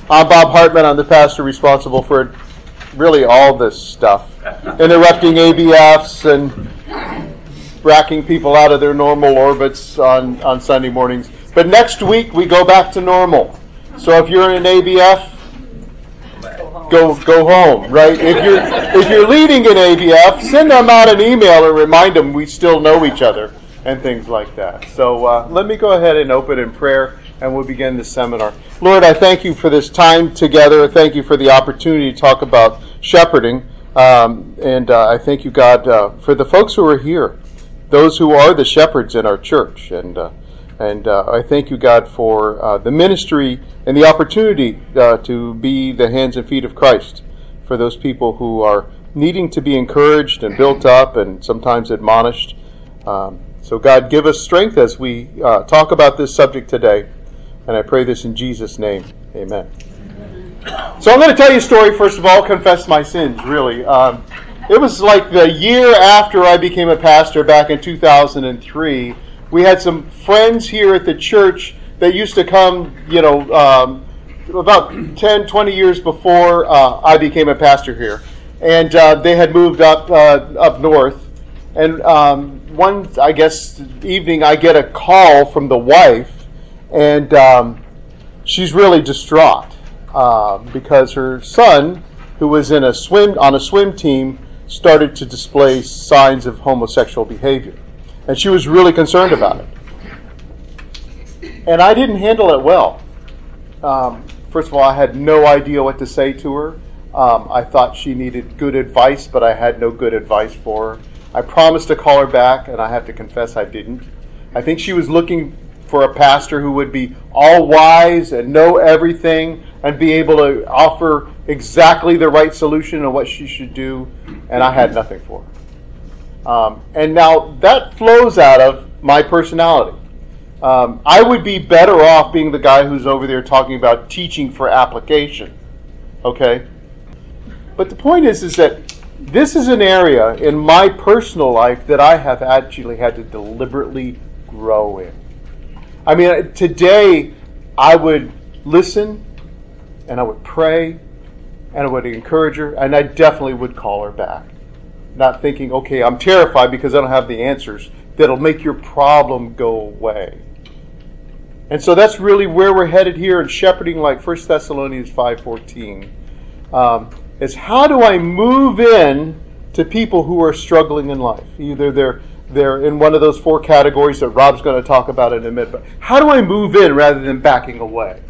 I'm Bob Hartman. I'm the pastor responsible for really all this stuff. Interrupting ABFs and bracking people out of their normal orbits on Sunday mornings. But next week we go back to normal. So if you're in an ABF, go home, right? If you're leading an ABF, send them out an email and remind them we still know each other and things like that. So let me go ahead and open in prayer, and we'll begin the seminar. Lord, I thank you for this time together. Thank you for the opportunity to talk about shepherding. And I thank you, God, for the folks who are here, those who are the shepherds in our church. And I thank you, God, for the ministry and the opportunity to be the hands and feet of Christ for those people who are needing to be encouraged and built up and sometimes admonished. So, God, give us strength as we talk about this subject today. And I pray this in Jesus' name. Amen. So I'm going to tell you a story, first of all, confess my sins, really. It was like the year after I became a pastor back in 2003. We had some friends here at the church that used to come, about 10, 20 years before I became a pastor here. And they had moved up north. And one, I guess, evening, I get a call from the wife, and she's really distraught because her son, who was on a swim team, started to display signs of homosexual behavior. And she was really concerned about it. And I didn't handle it well. First of all, I had no idea what to say to her. I thought she needed good advice, but I had no good advice for her. I promised to call her back, and I have to confess I didn't. I think she was looking for a pastor who would be all wise and know everything and be able to offer exactly the right solution on what she should do, and I had nothing for her. And now that flows out of my personality. I would be better off being the guy who's over there talking about teaching for application. Okay? But the point is that this is an area in my personal life that I have actually had to deliberately grow in. I mean, today I would listen and I would pray and I would encourage her, and I definitely would call her back. Not thinking, okay, I'm terrified because I don't have the answers that'll make your problem go away. And so that's really where we're headed here in shepherding, like 1 Thessalonians 5:14. Is how do I move in to people who are struggling in life? Either they're in one of those four categories that Rob's going to talk about in a minute, but how do I move in rather than backing away?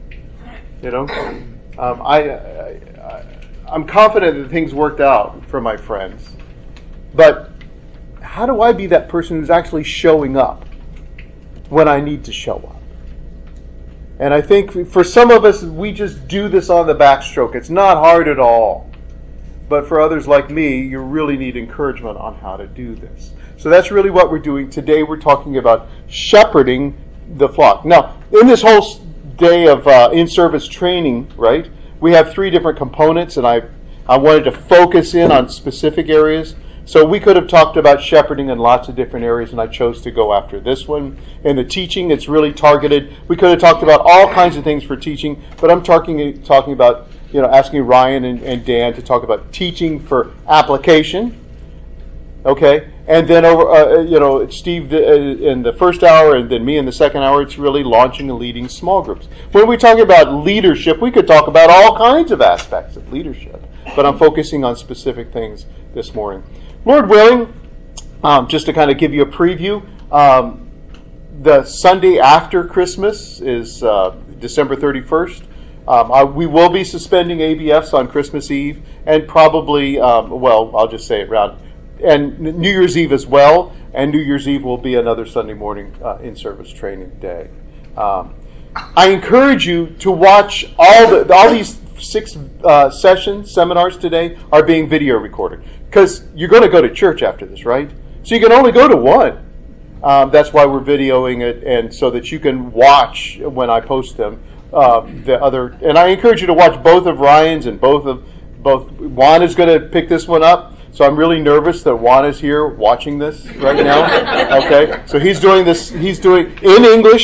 I'm confident that things worked out for my friends, but how do I be that person who's actually showing up when I need to show up? And I think for some of us, we just do this on the backstroke. It's not hard at all. But for others like me, you really need encouragement on how to do this. So that's really what we're doing. Today we're talking about shepherding the flock. Now, in this whole day of in-service training, right, we have three different components, and I wanted to focus in on specific areas. So we could have talked about shepherding in lots of different areas, and I chose to go after this one. In the teaching, it's really targeted. We could have talked about all kinds of things for teaching, but I'm talking about, asking Ryan and Dan to talk about teaching for application. Okay, and then Steve in the first hour, and then me in the second hour. It's really launching and leading small groups. When we talk about leadership, we could talk about all kinds of aspects of leadership, but I'm focusing on specific things this morning. Lord willing, just to kind of give you a preview, the Sunday after Christmas is December 31st. We will be suspending ABFs on Christmas Eve, and probably, I'll just say it round, and New Year's Eve as well, and New Year's Eve will be another Sunday morning in-service training day. I encourage you to watch all these 6 seminars today are being video recorded, because you're going to go to church after this, right? So you can only go to one. That's why we're videoing it, and so that you can watch when I post them. The other, and I encourage you to watch both of Ryan's and both. Juan is going to pick this one up, so I'm really nervous that Juan is here watching this right now. Okay, so he's doing this. He's doing in English.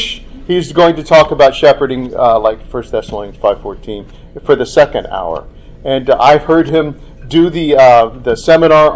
he's going to talk about shepherding, like 1 Thessalonians 5:14, for the second hour. And I've heard him do the seminar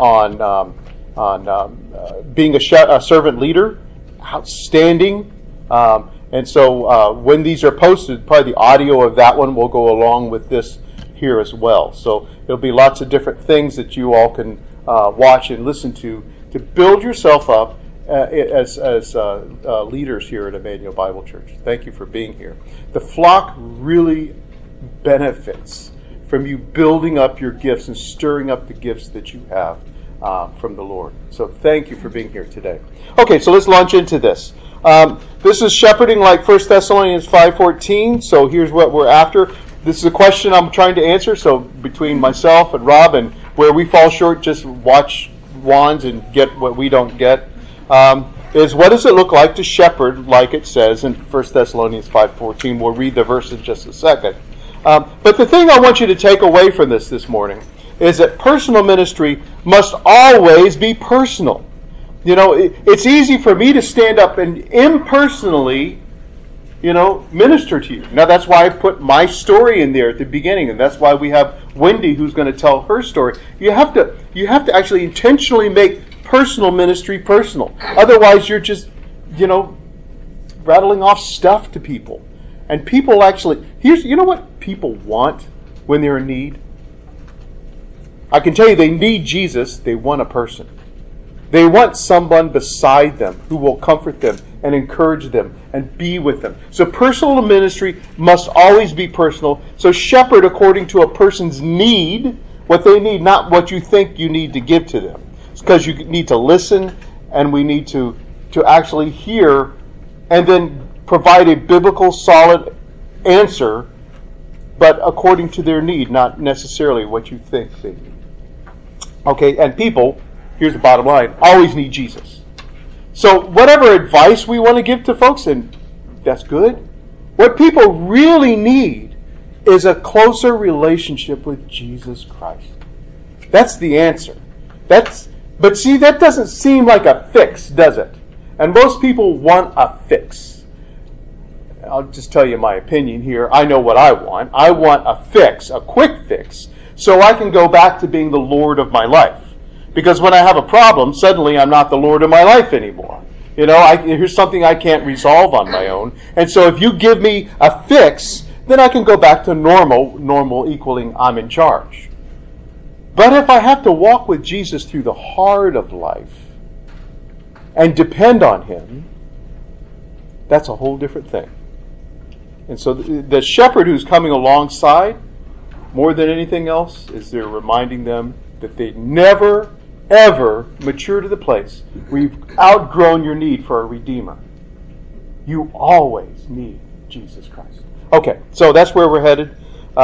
on being a servant leader. Outstanding. And so when these are posted, probably the audio of that one will go along with this here as well. So there'll be lots of different things that you all can watch and listen to build yourself up as leaders here at Emmanuel Bible Church. Thank you for being here. The flock really benefits from you building up your gifts and stirring up the gifts that you have from the Lord. So thank you for being here today. Okay, so let's launch into this. This is shepherding like 1 Thessalonians 5:14. So here's what we're after. This is a question I'm trying to answer. So between myself and Rob, and where we fall short, just watch wands and get what we don't get. Is what does it look like to shepherd like it says in 1 Thessalonians 5:14. We'll read the verse in just a second. But the thing I want you to take away from this morning is that personal ministry must always be personal. You know, it's easy for me to stand up and impersonally, minister to you. Now, that's why I put my story in there at the beginning, and that's why we have Wendy who's going to tell her story. You have to actually intentionally make personal ministry personal. Otherwise, you're just, rattling off stuff to people. And people actually, you know what people want when they're in need? I can tell you they need Jesus. They want a person. They want someone beside them who will comfort them and encourage them and be with them. So personal ministry must always be personal. So shepherd according to a person's need, what they need, not what you think you need to give to them. It's because you need to listen, and we need to actually hear and then provide a biblical solid answer, but according to their need, not necessarily what you think they need. Okay, and people, here's the bottom line, always need Jesus. So whatever advice we want to give to folks, and that's good, what people really need is a closer relationship with Jesus Christ. That's the answer. But see, that doesn't seem like a fix, does it? And most people want a fix. I'll just tell you my opinion here. I know what I want. I want a fix, a quick fix, so I can go back to being the Lord of my life. Because when I have a problem, suddenly I'm not the Lord of my life anymore. Here's something I can't resolve on my own. And so if you give me a fix, then I can go back to normal equaling I'm in charge. But if I have to walk with Jesus through the hard of life and depend on Him, that's a whole different thing. And so the shepherd who's coming alongside, more than anything else, is they're reminding them that they never, ever mature to the place where you've outgrown your need for a Redeemer. You always need Jesus Christ. Okay, so that's where we're headed.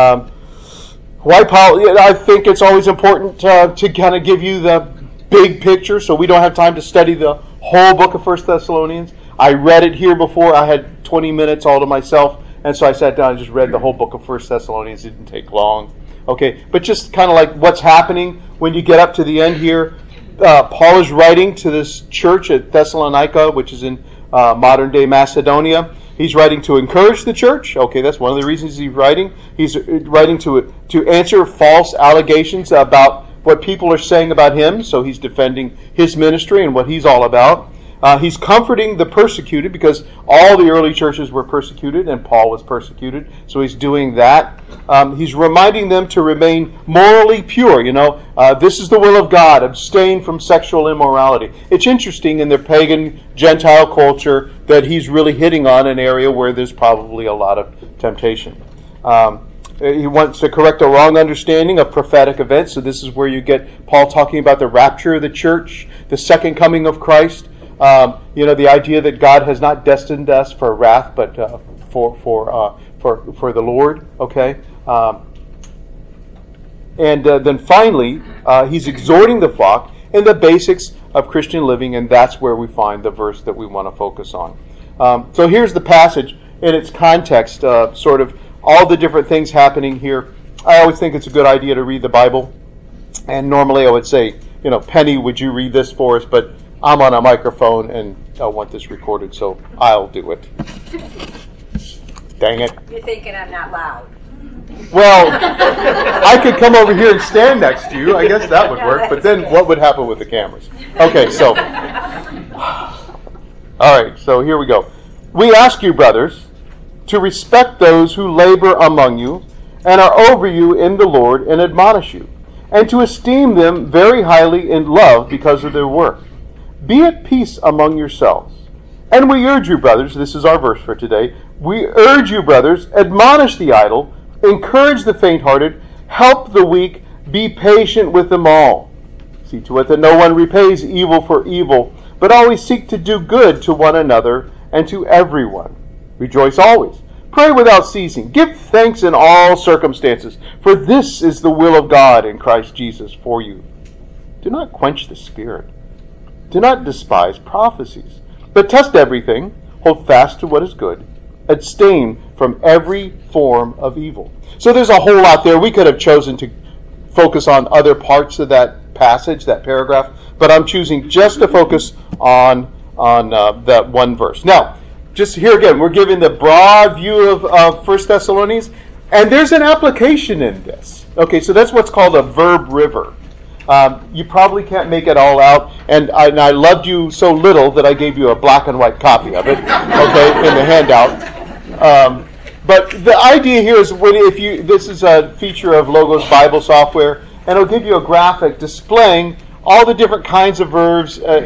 Why Paul? I think it's always important to kind of give you the big picture, so we don't have time to study the whole book of 1 Thessalonians. I read it here before. I had 20 minutes all to myself, and so I sat down and just read the whole book of 1 Thessalonians. It didn't take long. Okay, but just kind of like what's happening when you get up to the end here. Paul is writing to this church at Thessalonica, which is in modern-day Macedonia. He's writing to encourage the church. Okay, that's one of the reasons he's writing. He's writing to answer false allegations about what people are saying about him. So he's defending his ministry and what he's all about. He's comforting the persecuted because all the early churches were persecuted and Paul was persecuted. So he's doing that. He's reminding them to remain morally pure. This is the will of God. Abstain from sexual immorality. It's interesting in their pagan Gentile culture that he's really hitting on an area where there's probably a lot of temptation. He wants to correct a wrong understanding of prophetic events. So this is where you get Paul talking about the rapture of the church, the second coming of Christ. The idea that God has not destined us for wrath, but for the Lord. Okay, and then finally, he's exhorting the flock in the basics of Christian living, and that's where we find the verse that we want to focus on. So here's the passage in its context, sort of all the different things happening here. I always think it's a good idea to read the Bible, and normally I would say, Penny, would you read this for us? But I'm on a microphone and I want this recorded, so I'll do it. Dang it. You're thinking I'm not loud. Well, I could come over here and stand next to you. I guess that would work. But then what would happen with the cameras? Okay, so. All right, so here we go. We ask you, brothers, to respect those who labor among you and are over you in the Lord and admonish you, and to esteem them very highly in love because of their work. Be at peace among yourselves. And we urge you, brothers, this is our verse for today, we urge you, brothers, admonish the idle, encourage the faint-hearted, help the weak, be patient with them all. See to it that no one repays evil for evil, but always seek to do good to one another and to everyone. Rejoice always. Pray without ceasing. Give thanks in all circumstances, for this is the will of God in Christ Jesus for you. Do not quench the Spirit. Do not despise prophecies, but test everything. Hold fast to what is good. Abstain from every form of evil. So there's a whole lot there. We could have chosen to focus on other parts of that passage, that paragraph, but I'm choosing just to focus on that one verse. Now, just here again, we're giving the broad view of 1 Thessalonians, and there's an application in this. Okay, so that's what's called a verb river. You probably can't make it all out, and I loved you so little that I gave you a black and white copy of it, okay, in the handout. But the idea here is this is a feature of Logos Bible software, and it'll give you a graphic displaying all the different kinds of verbs. What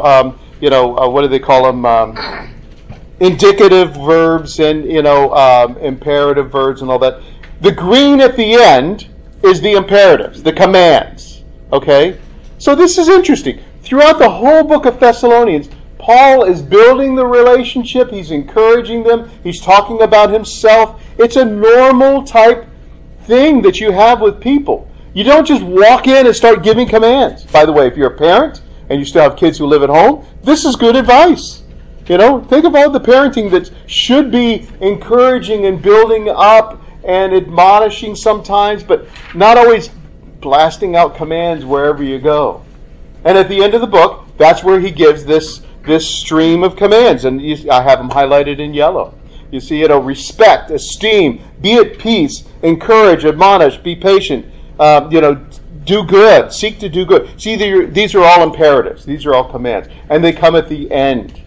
do they call them? Indicative verbs and imperative verbs and all that. The green at the end is the imperatives, the commands. Okay, so this is interesting. Throughout the whole book of Thessalonians, Paul is building the relationship. He's encouraging them. He's talking about himself. It's a normal type thing that you have with people. You don't just walk in and start giving commands. By the way, if you're a parent and you still have kids who live at home, this is good advice. Think of all the parenting that should be encouraging and building up and admonishing sometimes, but not always blasting out commands wherever you go. And at the end of the book, that's where he gives this stream of commands, and I have them highlighted in yellow. You see respect, esteem, be at peace, encourage, admonish, be patient, do good, seek to do good. See, these are all imperatives. These are all commands, and they come at the end.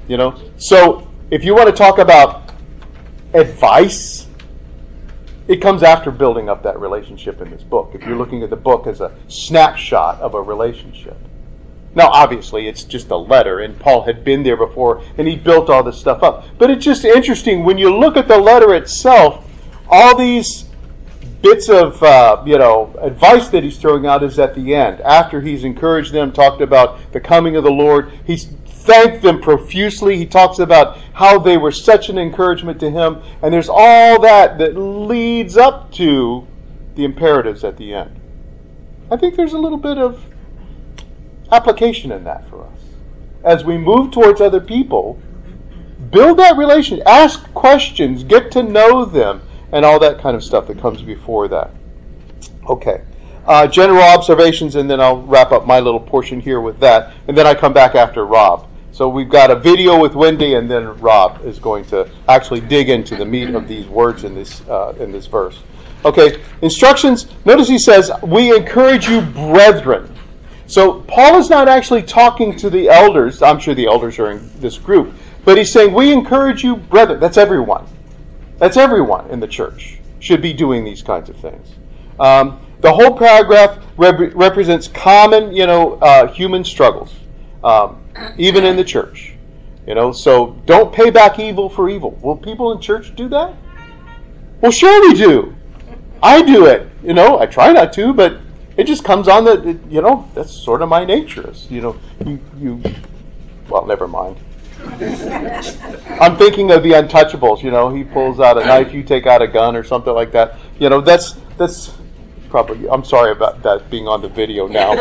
So if you want to talk about advice, it comes after building up that relationship in this book. If you're looking at the book as a snapshot of a relationship. Now, obviously, it's just a letter, and Paul had been there before, and he built all this stuff up. But it's just interesting, when you look at the letter itself, all these bits of advice that he's throwing out is at the end. After he's encouraged them, talked about the coming of the Lord, he's thanked them profusely. He talks about how they were such an encouragement to him, and there's all that leads up to the imperatives at the end. I think there's a little bit of application in that for us. As we move towards other people, build that relation, ask questions, get to know them, and all that kind of stuff that comes before that. Okay. General observations, and then I'll wrap up my little portion here with that, and then I come back after Rob. So we've got a video with Wendy, and then Rob is going to actually dig into the meat of these words in this verse. Okay, instructions. Notice he says, we encourage you, brethren. So Paul is not actually talking to the elders. I'm sure the elders are in this group. But he's saying, we encourage you, brethren. That's everyone. That's everyone in the church should be doing these kinds of things. The whole paragraph represents common, human struggles, even in the church. So don't pay back evil for evil. Will people in church do that? Well, sure we do. I do it. I try not to, but it just comes on that, that's sort of my nature. Well, never mind. I'm thinking of the Untouchables. He pulls out a knife, you take out a gun or something like that. That's probably, I'm sorry about that being on the video now.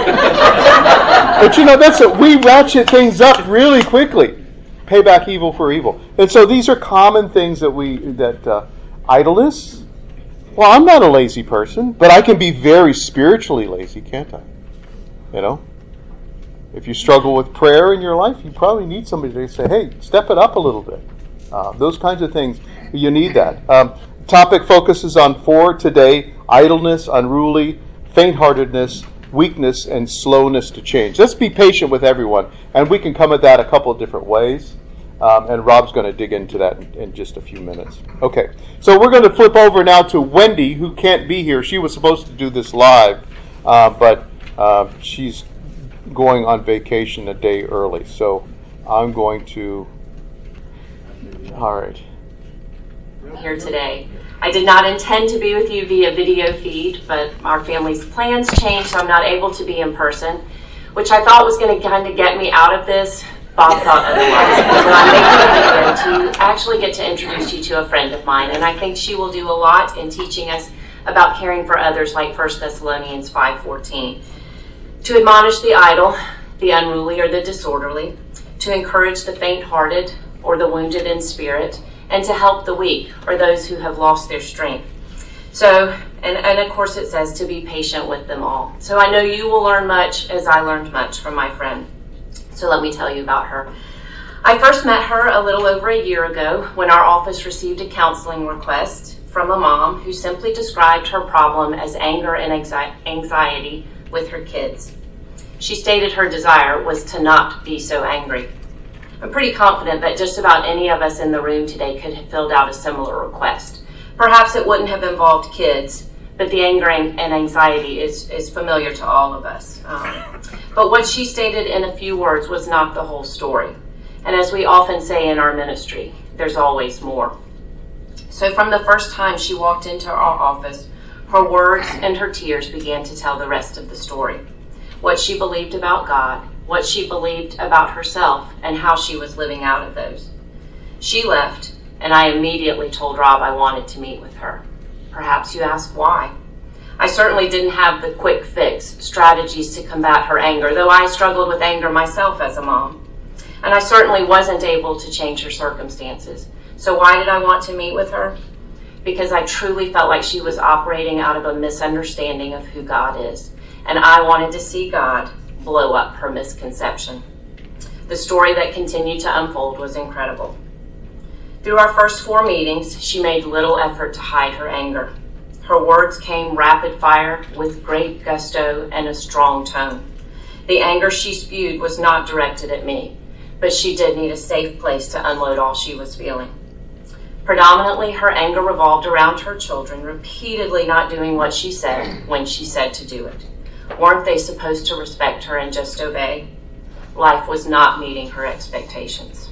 But we ratchet things up really quickly. Pay back evil for evil. And so these are common things that idleness. Well, I'm not a lazy person, but I can be very spiritually lazy, can't I? If you struggle with prayer in your life, you probably need somebody to say, hey, step it up a little bit. Those kinds of things, you need that. Topic focuses on 4 today: idleness, unruly, faint-heartedness, weakness, and slowness to change. Let's be patient with everyone, and we can come at that a couple of different ways. And Rob's going to dig into that in just a few minutes. Okay, so we're going to flip over now to Wendy, who can't be here. She was supposed to do this live, but she's going on vacation a day early. So I'm going to... All right. Here today. I did not intend to be with you via video feed, but our family's plans changed, so I'm not able to be in person, which I thought was going to kind of get me out of this. Bob thought otherwise. So I'm making it to actually get to introduce you to a friend of mine, and I think she will do a lot in teaching us about caring for others, like 1 Thessalonians 5:14. To admonish the idle, the unruly, or the disorderly, to encourage the faint-hearted or the wounded in spirit, and to help the weak or those who have lost their strength. So, and of course it says to be patient with them all. So I know you will learn much as I learned much from my friend. So let me tell you about her. I first met her a little over a year ago when our office received a counseling request from a mom who simply described her problem as anger and anxiety with her kids. She stated her desire was to not be so angry. I'm pretty confident that just about any of us in the room today could have filled out a similar request. Perhaps it wouldn't have involved kids, but the anger and anxiety is familiar to all of us. But what she stated in a few words was not the whole story. And as we often say in our ministry, there's always more. So from the first time she walked into our office, her words and her tears began to tell the rest of the story. What she believed about God, what she believed about herself, and how she was living out of those. She left, and I immediately told Rob I wanted to meet with her. Perhaps you ask why. I certainly didn't have the quick fix, strategies to combat her anger, though I struggled with anger myself as a mom. And I certainly wasn't able to change her circumstances. So why did I want to meet with her? Because I truly felt like she was operating out of a misunderstanding of who God is. And I wanted to see God blow up her misconception. The story that continued to unfold was incredible. Through our first 4 meetings, she made little effort to hide her anger. Her words came rapid fire with great gusto and a strong tone. The anger she spewed was not directed at me, but she did need a safe place to unload all she was feeling. Predominantly, her anger revolved around her children repeatedly not doing what she said when she said to do it. Weren't they supposed to respect her and just obey? Life was not meeting her expectations.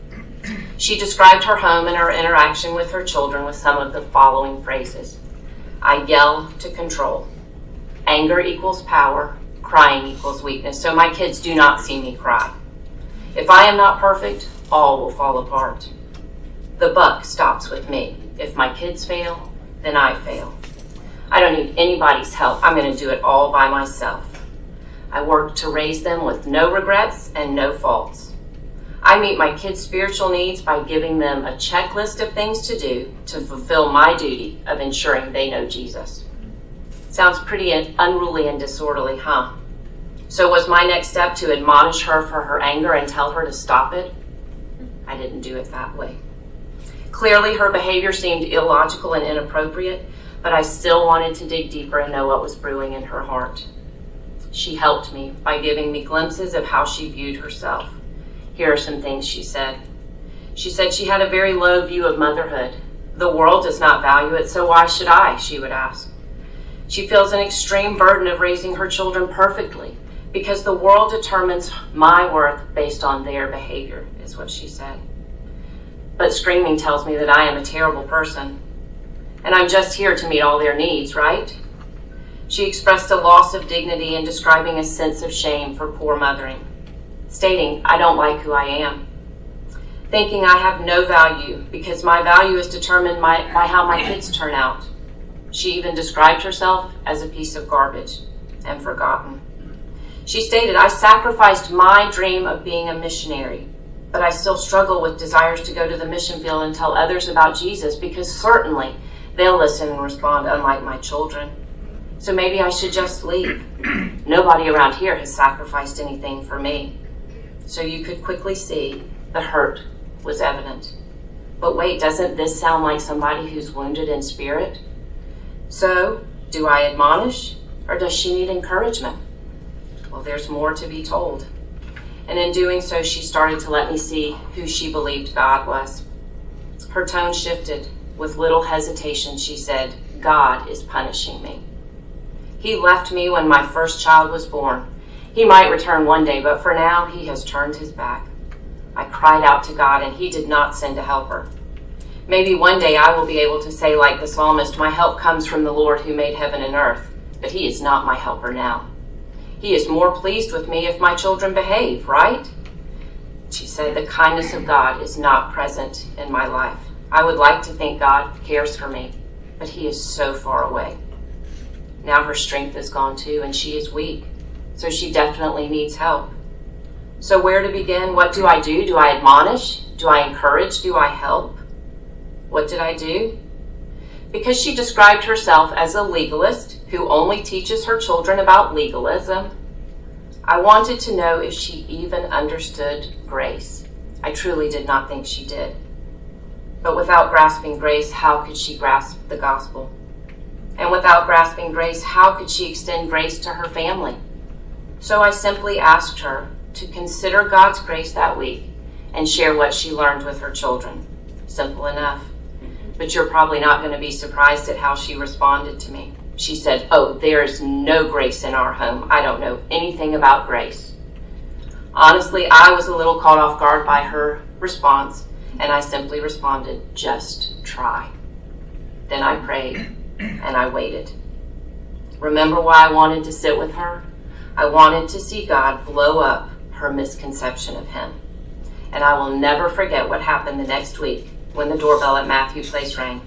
She described her home and her interaction with her children with some of the following phrases. I yell to control. Anger equals power. Crying equals weakness. So my kids do not see me cry. If I am not perfect, all will fall apart. The buck stops with me. If my kids fail, then I fail. I don't need anybody's help. I'm going to do it all by myself. I work to raise them with no regrets and no faults. I meet my kids' spiritual needs by giving them a checklist of things to do to fulfill my duty of ensuring they know Jesus. Sounds pretty unruly and disorderly, huh? So was my next step to admonish her for her anger and tell her to stop it? I didn't do it that way. Clearly, her behavior seemed illogical and inappropriate, but I still wanted to dig deeper and know what was brewing in her heart. She helped me by giving me glimpses of how she viewed herself. Here are some things she said. She said she had a very low view of motherhood. The world does not value it, so why should I, she would ask. She feels an extreme burden of raising her children perfectly because the world determines my worth based on their behavior, is what she said. But screaming tells me that I am a terrible person, and I'm just here to meet all their needs, right? She expressed a loss of dignity in describing a sense of shame for poor mothering, stating, I don't like who I am, thinking I have no value because my value is determined by how my kids turn out. She even described herself as a piece of garbage and forgotten. She stated, I sacrificed my dream of being a missionary, but I still struggle with desires to go to the mission field and tell others about Jesus because certainly they'll listen and respond unlike my children. So maybe I should just leave. Nobody around here has sacrificed anything for me. So you could quickly see the hurt was evident. But wait, doesn't this sound like somebody who's wounded in spirit? So, do I admonish, or does she need encouragement? Well, there's more to be told. And in doing so, she started to let me see who she believed God was. Her tone shifted. With little hesitation, she said, God is punishing me. He left me when my first child was born. He might return one day, but for now, he has turned his back. I cried out to God, and he did not send a helper. Maybe one day I will be able to say like the psalmist, my help comes from the Lord who made heaven and earth, but he is not my helper now. He is more pleased with me if my children behave, right? She said, the kindness of God is not present in my life. I would like to think God cares for me, but he is so far away. Now her strength is gone too, and she is weak, so she definitely needs help. So where to begin? What do I do? Do I admonish? Do I encourage? Do I help? What did I do? Because she described herself as a legalist who only teaches her children about legalism, I wanted to know if she even understood grace. I truly did not think she did. But without grasping grace, how could she grasp the gospel? And without grasping grace, how could she extend grace to her family? So I simply asked her to consider God's grace that week and share what she learned with her children. Simple enough. But you're probably not going to be surprised at how she responded to me. She said, oh, there's no grace in our home. I don't know anything about grace. Honestly, I was a little caught off guard by her response, and I simply responded, just try. Then I prayed, and I waited. Remember why I wanted to sit with her? I wanted to see God blow up her misconception of him. And I will never forget what happened the next week when the doorbell at Matthew Place rang.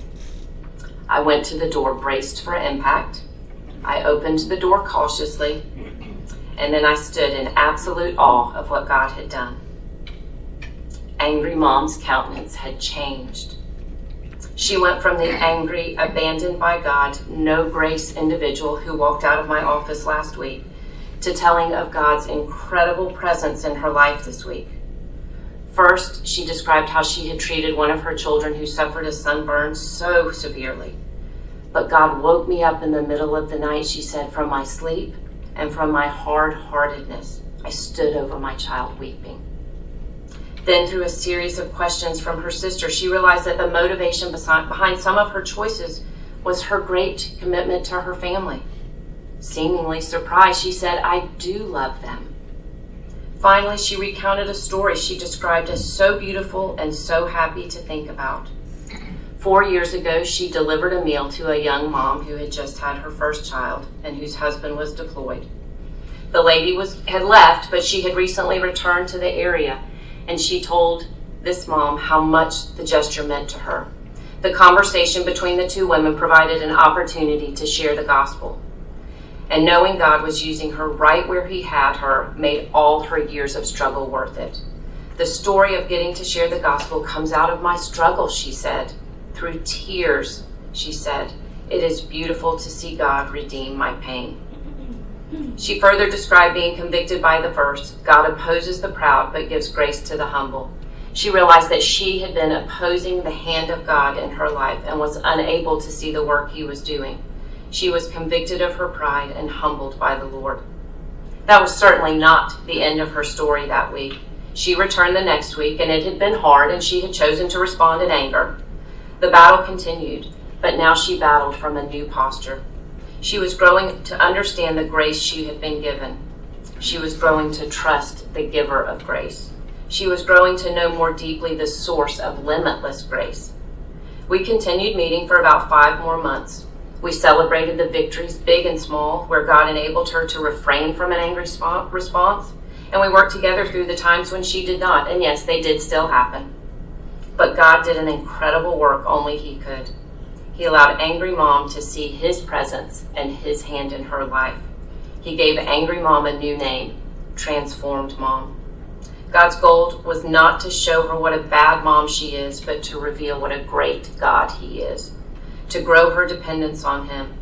I went to the door braced for impact. I opened the door cautiously, and then I stood in absolute awe of what God had done. Angry Mom's countenance had changed. She went from the angry, abandoned by God, no grace individual who walked out of my office last week to telling of God's incredible presence in her life this week. First, she described how she had treated one of her children who suffered a sunburn so severely. But God woke me up in the middle of the night, she said, from my sleep and from my hard-heartedness. I stood over my child weeping. Then, through a series of questions from her sister, she realized that the motivation behind some of her choices was her great commitment to her family. Seemingly surprised, she said, I do love them. Finally, she recounted a story she described as so beautiful and so happy to think about. 4 years ago, she delivered a meal to a young mom who had just had her first child and whose husband was deployed. The lady had left, but she had recently returned to the area, and she told this mom how much the gesture meant to her. The conversation between the two women provided an opportunity to share the gospel. And knowing God was using her right where he had her made all her years of struggle worth it. The story of getting to share the gospel comes out of my struggle, she said. Through tears, she said, it is beautiful to see God redeem my pain. She further described being convicted by the verse, God opposes the proud but gives grace to the humble. She realized that she had been opposing the hand of God in her life and was unable to see the work he was doing. She was convicted of her pride and humbled by the Lord. That was certainly not the end of her story that week. She returned the next week, and it had been hard, and she had chosen to respond in anger. The battle continued, but now she battled from a new posture. She was growing to understand the grace she had been given. She was growing to trust the giver of grace. She was growing to know more deeply the source of limitless grace. We continued meeting for about 5 more months. We celebrated the victories, big and small, where God enabled her to refrain from an angry response, and we worked together through the times when she did not, and yes, they did still happen. But God did an incredible work only he could. He allowed Angry Mom to see his presence and his hand in her life. He gave Angry Mom a new name, Transformed Mom. God's goal was not to show her what a bad mom she is, but to reveal what a great God he is, to grow her dependence on him,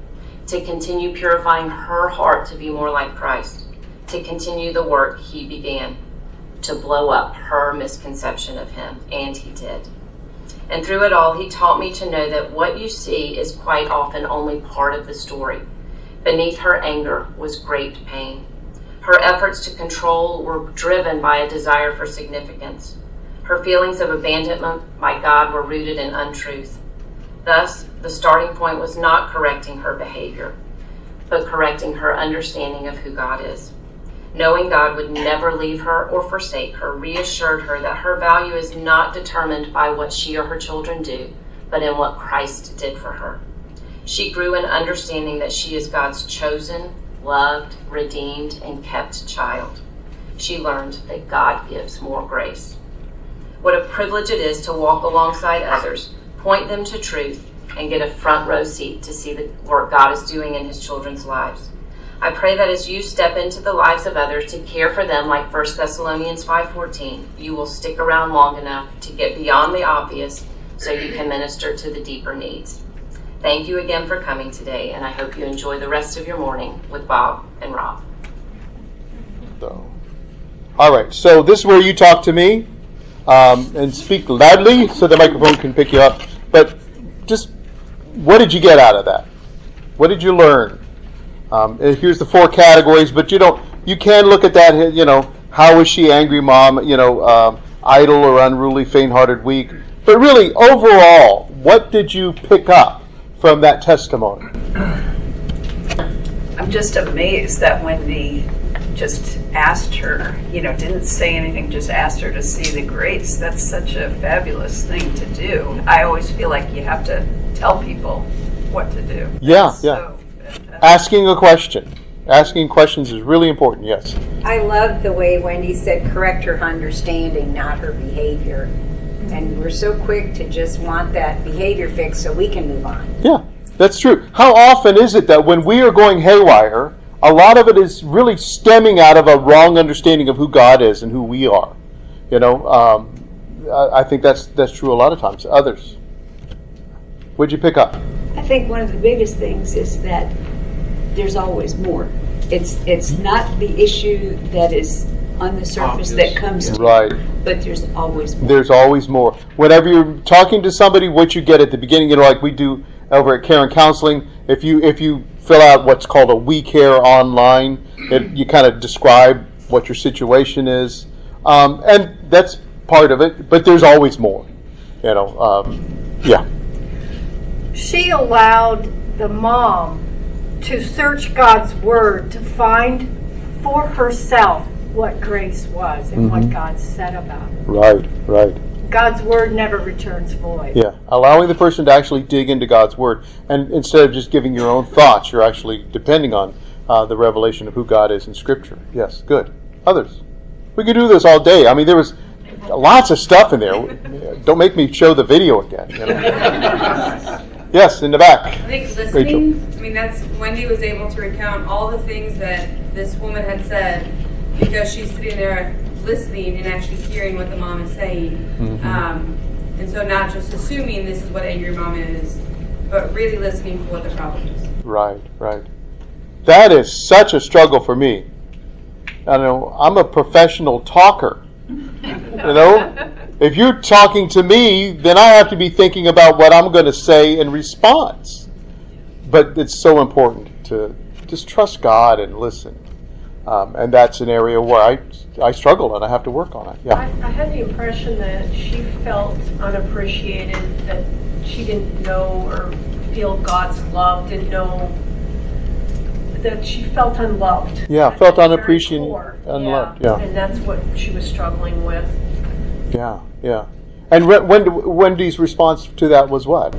to continue purifying her heart to be more like Christ, to continue the work he began, to blow up her misconception of him, and he did. And through it all, he taught me to know that what you see is quite often only part of the story. Beneath her anger was great pain. Her efforts to control were driven by a desire for significance. Her feelings of abandonment by God were rooted in untruth. Thus, the starting point was not correcting her behavior, but correcting her understanding of who God is. Knowing God would never leave her or forsake her reassured her that her value is not determined by what she or her children do, but in what Christ did for her. She grew in understanding that she is God's chosen, loved, redeemed, and kept child. She learned that God gives more grace. What a privilege it is to walk alongside others, point them to truth, and get a front row seat to see the work God is doing in his children's lives. I pray that as you step into the lives of others to care for them like 1 Thessalonians 5:14, you will stick around long enough to get beyond the obvious so you can minister to the deeper needs. Thank you again for coming today, and I hope you enjoy the rest of your morning with Bob and Rob. All right, so this is where you talk to me and speak loudly so the microphone can pick you up. But just, what did you get out of that? What did you learn? Here's the 4 categories, but you can look at that, how was she angry, mom, idle or unruly, faint-hearted, weak. But really, overall, what did you pick up from that testimony? I'm just amazed that Wendy just asked her, didn't say anything, just asked her to see the grace. That's such a fabulous thing to do. I always feel like you have to tell people what to do. Yeah. Asking a question. Asking questions is really important, yes. I love the way Wendy said correct her understanding, not her behavior. And we're so quick to just want that behavior fixed so we can move on. Yeah, that's true. How often is it that when we are going haywire, a lot of it is really stemming out of a wrong understanding of who God is and who we are? I think that's true a lot of times. Others? What'd you pick up? I think one of the biggest things is that there's always more. It's not the issue that is on the surface that comes to right. But there's always more. There's always more. Whenever you're talking to somebody, what you get at the beginning, like we do over at Care and Counseling, if you fill out what's called a We Care online, you kind of describe what your situation is, and that's part of it. But there's always more. Yeah. She allowed the mom to search God's Word to find for herself what grace was and what God said about it. Right. God's Word never returns void. Yeah, allowing the person to actually dig into God's Word. And instead of just giving your own thoughts, you're actually depending on the revelation of who God is in Scripture. Yes, good. Others? We could do this all day. I mean, there was lots of stuff in there. Don't make me show the video again. Yes, in the back. I think listening, that's Wendy was able to recount all the things that this woman had said because she's sitting there listening and actually hearing what the mom is saying. And so not just assuming this is what angry mom is, but really listening for what the problem is. Right. That is such a struggle for me. I'm a professional talker. If you're talking to me, then I have to be thinking about what I'm going to say in response. But it's so important to just trust God and listen. And that's an area where I struggle and I have to work on it. Yeah. I had the impression that she felt unappreciated, that she didn't know or feel God's love, didn't know that she felt unloved. Yeah, felt unappreciated, unloved. Yeah. And that's what she was struggling with. Yeah. And Wendy's response to that was what?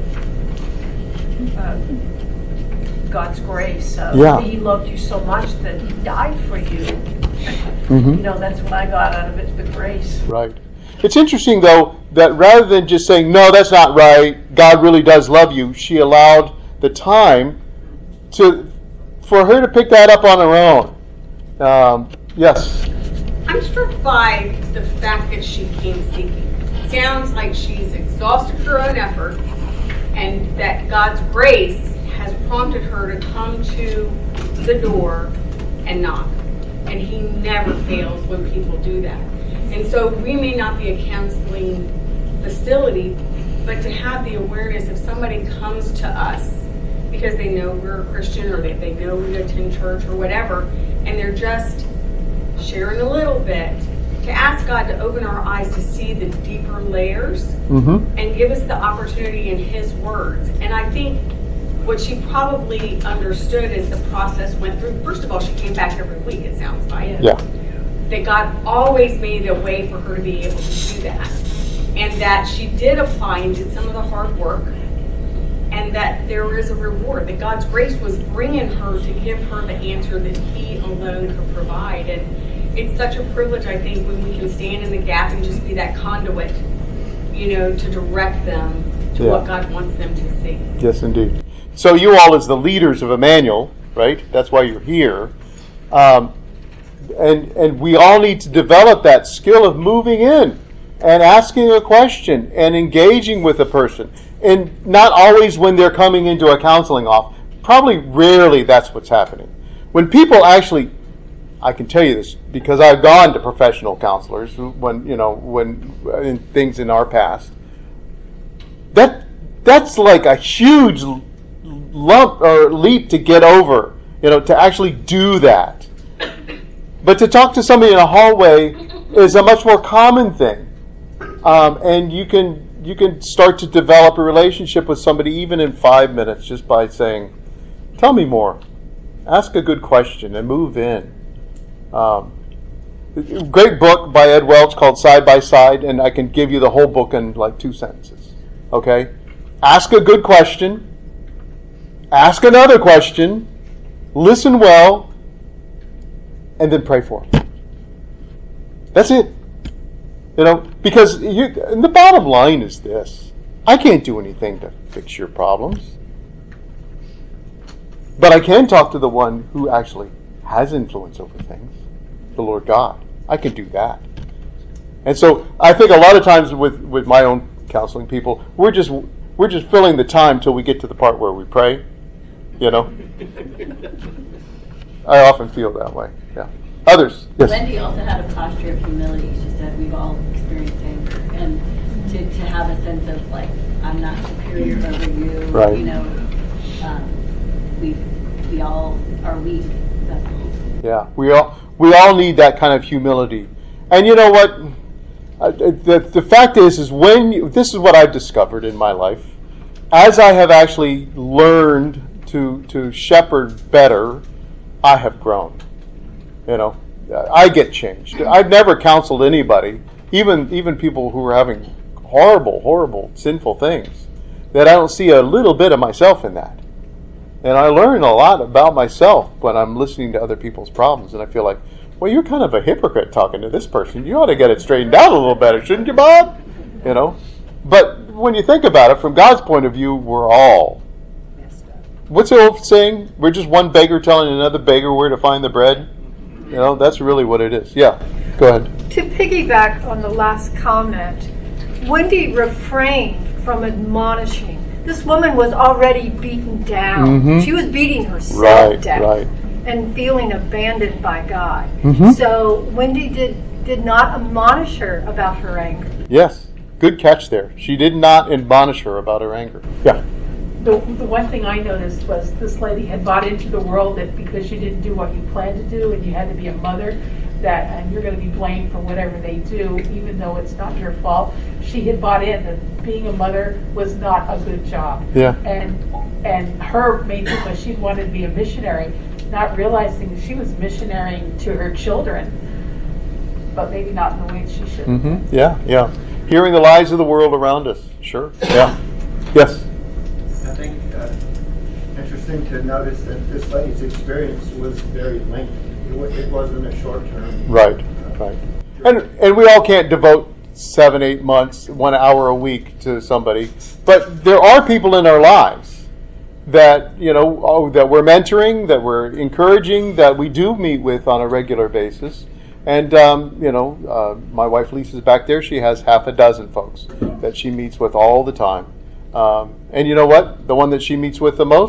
God's grace. Yeah. He loved you so much that he died for you. That's what I got out of it, the grace. Right. It's interesting, though, that rather than just saying, no, that's not right, God really does love you, she allowed the time for her to pick that up on her own. Yes? I'm struck by the fact that she came seeking. It sounds like she's exhausted her own effort and that God's grace has prompted her to come to the door and knock. And he never fails when people do that. And so we may not be a counseling facility, but to have the awareness if somebody comes to us because they know we're a Christian or they know we attend church or whatever, and they're just sharing a little bit, to ask God to open our eyes to see the deeper layers and give us the opportunity in His words. And I think what she probably understood as the process went through, first of all, she came back every week, it sounds like. Yeah. That God always made a way for her to be able to do that. And that she did apply and did some of the hard work. And that there is a reward. That God's grace was bringing her to give her the answer that He alone could provide. And it's such a privilege, I think, when we can stand in the gap and just be that conduit, to direct them to what God wants them to see. Yes, indeed. So you all as the leaders of Emmanuel, right? That's why you're here. And we all need to develop that skill of moving in and asking a question and engaging with a person. And not always when they're coming into a counseling office. Probably rarely that's what's happening. When people actually, I can tell you this because I've gone to professional counselors when in things in our past. That's like a huge lump or leap to get over, to actually do that. But to talk to somebody in a hallway is a much more common thing. And you can start to develop a relationship with somebody even in 5 minutes just by saying, tell me more. Ask a good question and move in. Great book by Ed Welch called Side by Side, and I can give you the whole book in like 2 sentences. Okay? Ask a good question. Ask another question. Listen well. And then pray for them. That's it. Because and the bottom line is this. I can't do anything to fix your problems. But I can talk to the one who actually has influence over things, the Lord God. I can do that. And so I think a lot of times with my own counseling people, we're just filling the time till we get to the part where we pray. I often feel that way. Yeah. Others? Yes. Wendy also had a posture of humility. She said we've all experienced anger, and to have a sense of like I'm not superior over you. Right. We all are weak vessels. Yeah. We all need that kind of humility. And you know what? The fact is when this is what I've discovered in my life, as I have actually learned to shepherd better, I have grown. I get changed. I've never counseled anybody, even people who are having horrible, sinful things, that I don't see a little bit of myself in that. And I learn a lot about myself when I'm listening to other people's problems, and I feel like, well, you're kind of a hypocrite talking to this person. You ought to get it straightened out a little better, shouldn't you, Bob? But when you think about it, from God's point of view, we're all messed up. What's the old saying? We're just one beggar telling another beggar where to find the bread. That's really what it is. Yeah, go ahead. To piggyback on the last comment, Wendy refrained from admonishing. This woman was already beaten down. Mm-hmm. She was beating herself down and feeling abandoned by God. Mm-hmm. So Wendy did not admonish her about her anger. Yes, good catch there. She did not admonish her about her anger. Yeah. The one thing I noticed was this lady had bought into the world that because you didn't do what you planned to do and you had to be a mother, and you're going to be blamed for whatever they do, even though it's not your fault. She had bought in that being a mother was not a good job. Yeah. And her main thing was she wanted to be a missionary, not realizing she was missionarying to her children, but maybe not in the way she should. Mm-hmm. Yeah. Hearing the lies of the world around us. Sure. Yeah. Yes. I think interesting to notice that this lady's experience was very lengthy. It wasn't a short term. Right. And we all can't devote 7-8 months, 1 hour a week to somebody. But there are people in our lives that that we're mentoring, that we're encouraging, that we do meet with on a regular basis. And my wife Lisa's back there. She has half a dozen folks that she meets with all the time. And you know what? The one that she meets with the most,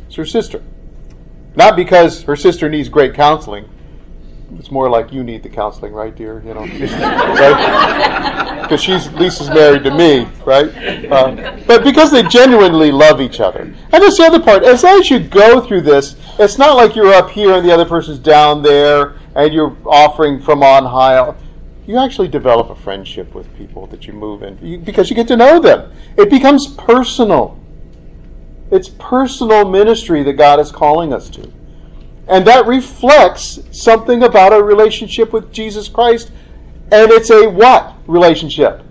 It's her sister. Not because her sister needs great counseling. It's more like you need the counseling, right, dear? You know, right? Because Lisa's married to me, right? But because they genuinely love each other. And that's the other part. As you go through this, it's not like you're up here and the other person's down there and you're offering from on high. You actually develop a friendship with people that you move in because you get to know them. It becomes personal. It's personal ministry that God is calling us to. And that reflects something about our relationship with Jesus Christ. And it's a what relationship?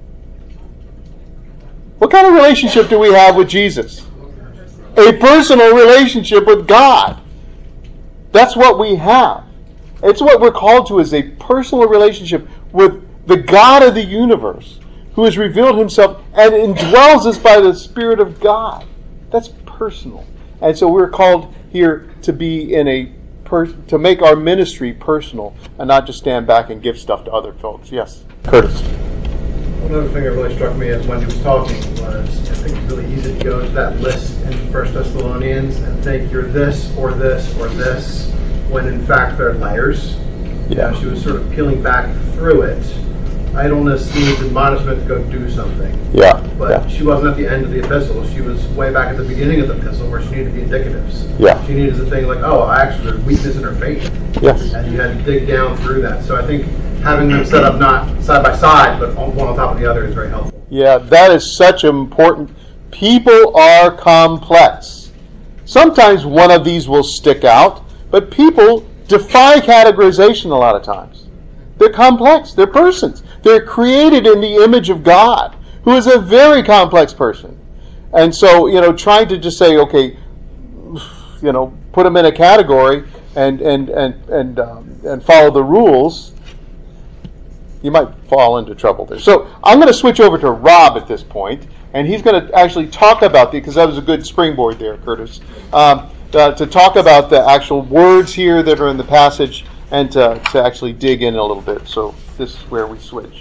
What kind of relationship do we have with Jesus? A personal relationship with God. That's what we have. It's what we're called to, is a personal relationship with the God of the universe, who has revealed himself and indwells us by the Spirit of God. That's personal. And so we're called here to be to make our ministry personal and not just stand back and give stuff to other folks. Yes, Curtis. Another thing that really struck me as Wendy was talking was, I think it's really easy to go to that list in 1 Thessalonians and think you're this or this or this, when in fact they're layers. Yeah. She was sort of peeling back through it. Idleness needs admonishment to go do something. Yeah. But she wasn't at the end of the epistle. She was way back at the beginning of the epistle where she needed the indicatives. Yeah. She needed the thing like, oh, actually there's weakness in her faith. Yes. And you had to dig down through that. So I think having them set up not side by side, but one on top of the other is very helpful. Yeah, that is such important. People are complex. Sometimes one of these will stick out, but people defy categorization a lot of times. They're complex. They're persons. They're created in the image of God, who is a very complex person. And so, trying to just say, okay, put them in a category and follow the rules, you might fall into trouble there. So I'm going to switch over to Rob at this point, and he's going to actually talk about because that was a good springboard there, Curtis, to talk about the actual words here that are in the passage and to actually dig in a little bit. So this is where we switch.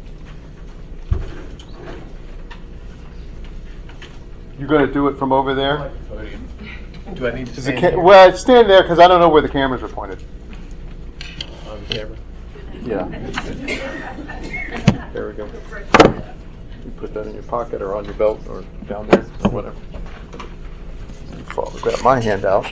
You're going to do it from over there? Do I need to stand stand there because I don't know where the cameras are pointed. On the camera? Yeah. There we go. You put that in your pocket or on your belt or down there or whatever. I'll grab my handout.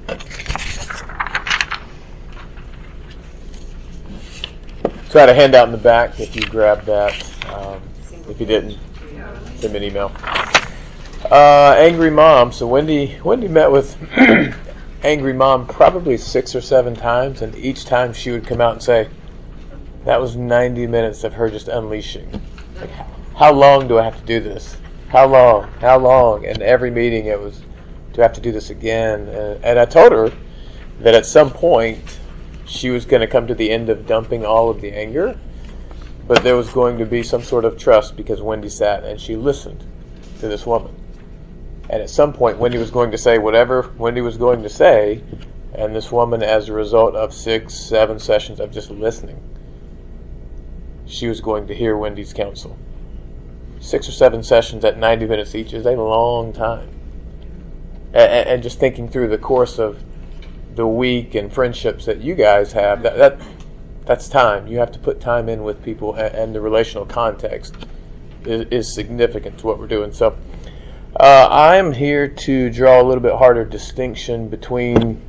So I had a handout in the back if you grabbed that. If you didn't, send me an email. Angry Mom. So Wendy met with Angry Mom probably 6 or 7 times, and each time she would come out and say, that was 90 minutes of her just unleashing. Like, how long do I have to do this? How long? How long? And every meeting it was, do I have to do this again? And I told her that at some point she was going to come to the end of dumping all of the anger, but there was going to be some sort of trust because Wendy sat and she listened to this woman. And at some point Wendy was going to say whatever Wendy was going to say, and this woman, as a result of 6, 7 sessions of just listening, she was going to hear Wendy's counsel. 6 or 7 sessions at 90 minutes each is a long time. And just thinking through the course of the week and friendships that you guys have, that's time. You have to put time in with people, and the relational context is significant to what we're doing. So I'm here to draw a little bit harder distinction between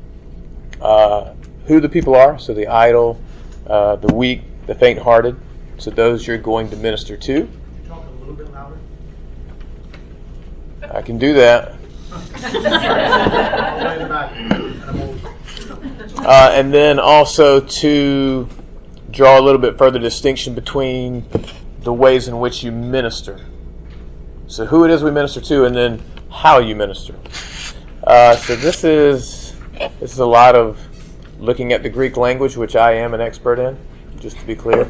who the people are, so the idle, the weak, the faint-hearted, so those you're going to minister to. Talk a little bit louder. I can do that. And then also to draw a little bit further distinction between the ways in which you minister. So who it is we minister to, and then how you minister. So this is a lot of looking at the Greek language, which I am an expert in, just to be clear.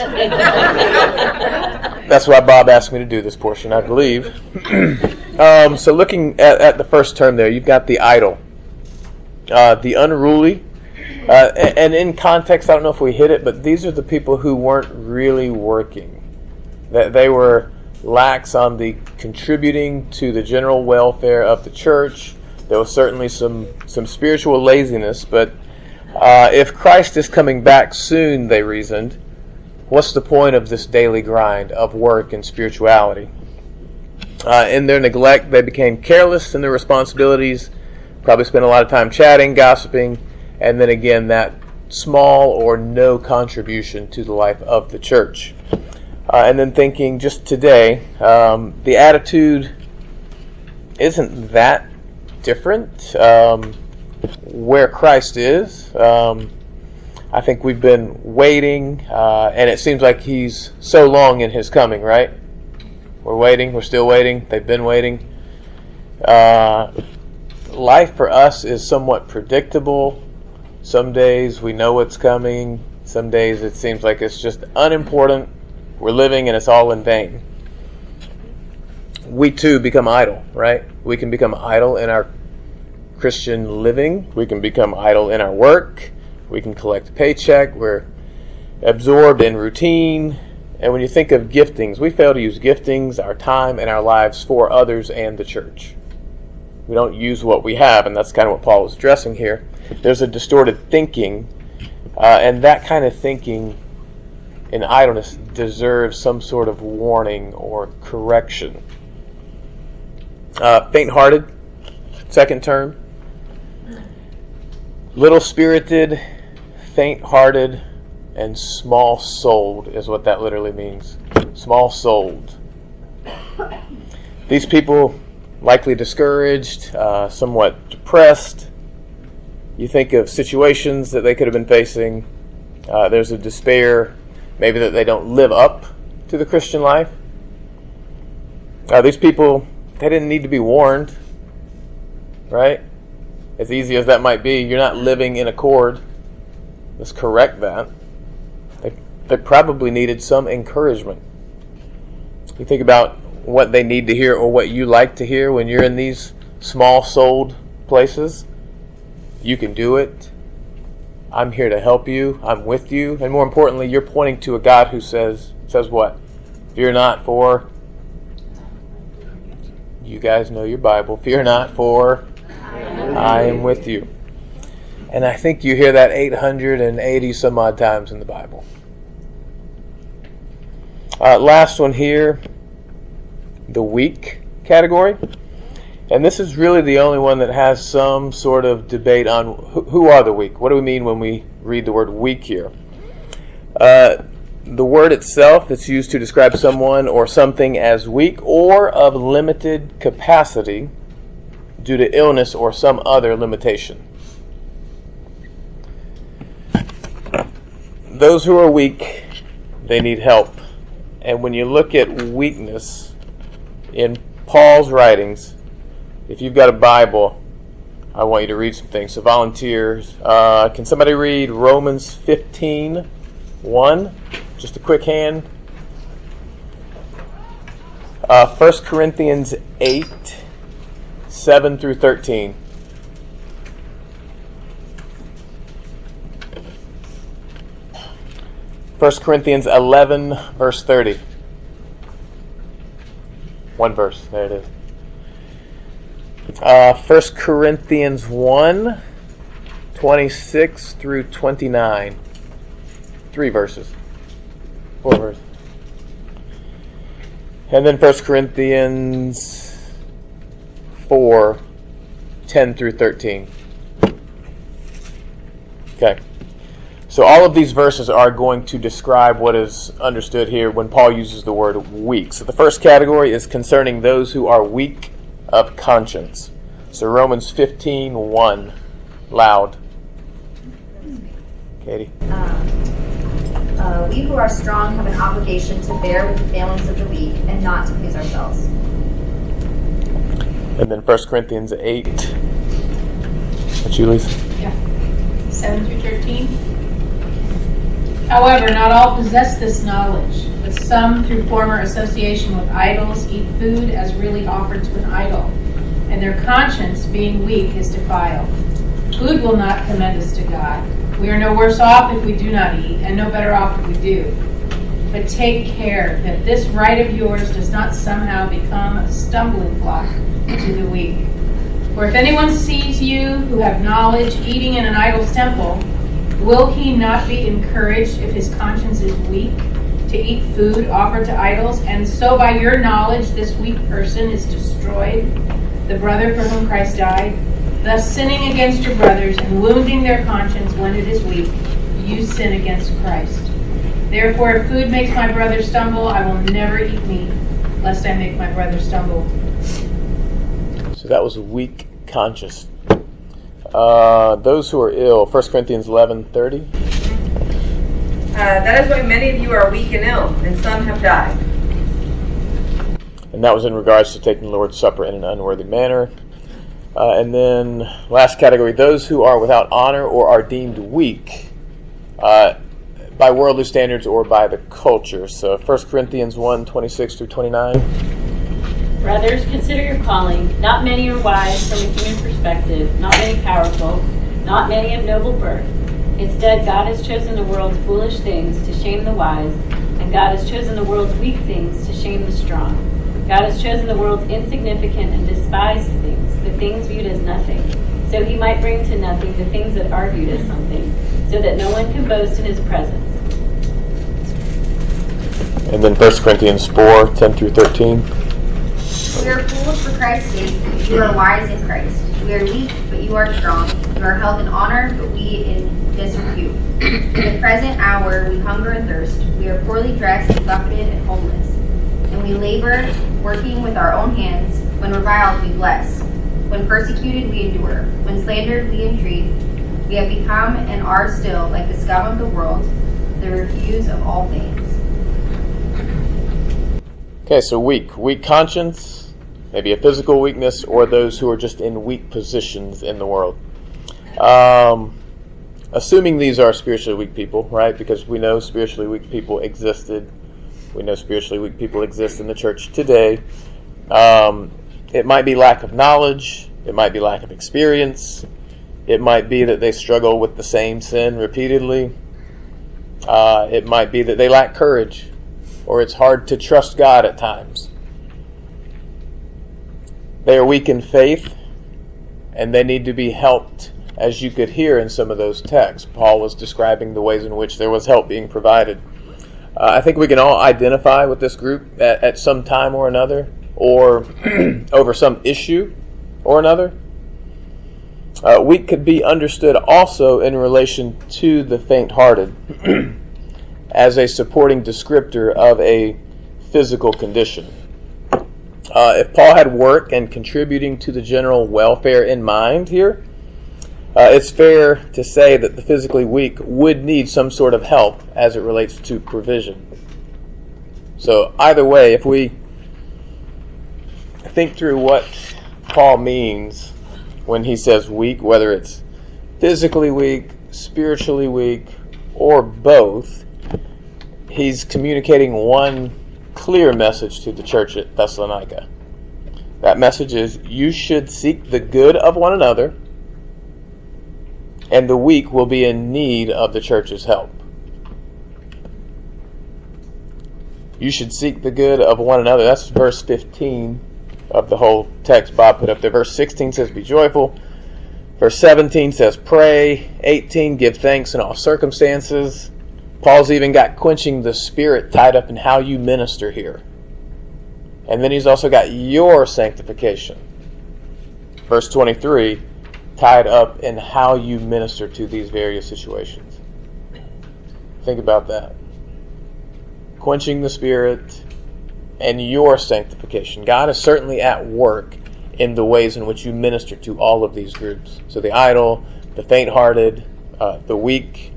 That's why Bob asked me to do this portion, I believe. So looking at the first term there, you've got the idle, the unruly, and in context, I don't know if we hit it, but these are the people who weren't really working. That they were lax on the contributing to the general welfare of the church, There was certainly some spiritual laziness, but if Christ is coming back soon, they reasoned, what's the point of this daily grind of work and spirituality? In their neglect, they became careless in their responsibilities, probably spent a lot of time chatting, gossiping, and then again, that small or no contribution to the life of the church. And then thinking just today, the attitude isn't that different. Where Christ is, I think we've been waiting, and it seems like He's so long in His coming, right? We're waiting, we're still waiting, they've been waiting. Life for us is somewhat predictable. Some days we know what's coming, some days it seems like it's just unimportant. We're living and it's all in vain. We too become idle, right? We can become idle in our Christian living. We can become idle in our work. We can collect a paycheck. We're absorbed in routine. And when you think of giftings, we fail to use giftings, our time, and our lives for others and the church. We don't use what we have, and that's kind of what Paul was addressing here. There's a distorted thinking, and that kind of thinking in idleness deserves some sort of warning or correction. Faint-hearted, second term. Little-spirited, faint-hearted, and small-souled is what that literally means. Small-souled. These people likely discouraged, somewhat depressed. You think of situations that they could have been facing. There's a despair, maybe that they don't live up to the Christian life. These people, they didn't need to be warned, right? As easy as that might be, you're not living in accord. Let's correct that. They probably needed some encouragement. You think about what they need to hear or what you like to hear when you're in these small-souled places. You can do it. I'm here to help you. I'm with you. And more importantly, you're pointing to a God who says what? Fear not, for... You guys know your Bible. Fear not, for I am with you. And I think you hear that 880 some odd times in the Bible. Last one here, the weak category. And this is really the only one that has some sort of debate on who are the weak. What do we mean when we read the word weak here? The word itself that's used to describe someone or something as weak or of limited capacity due to illness or some other limitation. Those who are weak, they need help. And when you look at weakness in Paul's writings, if you've got a Bible, I want you to read some things. So volunteers, can somebody read Romans 15:1? Just a quick hand. 1 Corinthians 8:7 through 13. First Corinthians 11, verse 30. One verse. There it is. 1 Corinthians 1, 26 through 29. 3 verses. 4 verses. And then 1 Corinthians 4, 10 through 13. Okay. So all of these verses are going to describe what is understood here when Paul uses the word weak. So the first category is concerning those who are weak of conscience. So Romans 15:1, loud. Katie. We who are strong have an obligation to bear with the failings of the weak and not to please ourselves. And then 1 Corinthians 8. That's you, Lisa? Yeah. 7 through 13. However, not all possess this knowledge, but some, through former association with idols, eat food as really offered to an idol, and their conscience, being weak, is defiled. Food will not commend us to God. We are no worse off if we do not eat, and no better off if we do. But take care that this right of yours does not somehow become a stumbling block to the weak. For if anyone sees you who have knowledge eating in an idol's temple, will he not be encouraged if his conscience is weak to eat food offered to idols? And so by your knowledge this weak person is destroyed, the brother for whom Christ died? Thus sinning against your brothers and wounding their conscience when it is weak, you sin against Christ. Therefore, if food makes my brother stumble, I will never eat meat, lest I make my brother stumble. So that was a weak conscience. Those who are ill, 1 Corinthians 11:30. That is why many of you are weak and ill, and some have died. And that was in regards to taking the Lord's Supper in an unworthy manner. And then last category, those who are without honor or are deemed weak by worldly standards or by the culture. So 1 Corinthians 1:26-29. Brothers, consider your calling. Not many are wise from a human perspective, not many powerful, not many of noble birth. Instead, God has chosen the world's foolish things to shame the wise, and God has chosen the world's weak things to shame the strong. God has chosen the world's insignificant and despised things, the things viewed as nothing, so he might bring to nothing the things that are viewed as something, so that no one can boast in his presence. And then 1 Corinthians 4:10-13. We are fools for Christ's sake, but you are wise in Christ. We are weak, but you are strong. You are held in honor, but we in disrepute. In the present hour we hunger and thirst. We are poorly dressed, buffeted, and homeless. And we labor, working with our own hands. When reviled, we bless. When persecuted, we endure. When slandered, we entreat. We have become and are still like the scum of the world, the refuse of all things. Okay, so weak conscience, maybe a physical weakness, or those who are just in weak positions in the world. Assuming these are spiritually weak people, right? Because we know spiritually weak people existed. We know spiritually weak people exist in the church today. It might be lack of knowledge. It might be lack of experience. It might be that they struggle with the same sin repeatedly. It might be that they lack courage, or it's hard to trust God at times. They are weak in faith, and they need to be helped, as you could hear in some of those texts. Paul was describing the ways in which there was help being provided. I think we can all identify with this group at some time or another, or over some issue or another. Weak could be understood also in relation to the faint-hearted as a supporting descriptor of a physical condition. If Paul had work and contributing to the general welfare in mind here, it's fair to say that the physically weak would need some sort of help as it relates to provision. So either way, if we think through what Paul means when he says weak, whether it's physically weak, spiritually weak, or both, he's communicating one clear message to the church at Thessalonica. That message is, you should seek the good of one another, and the weak will be in need of the church's help. You should seek the good of one another. That's verse 15 of the whole text Bob put up there. Verse 16 says, be joyful. Verse 17 says, pray. 18, give thanks in all circumstances. Paul's even got quenching the spirit tied up in how you minister here. And then he's also got your sanctification. Verse 23, tied up in how you minister to these various situations. Think about that. Quenching the spirit and your sanctification. God is certainly at work in the ways in which you minister to all of these groups. So the idle, the faint-hearted, the weak.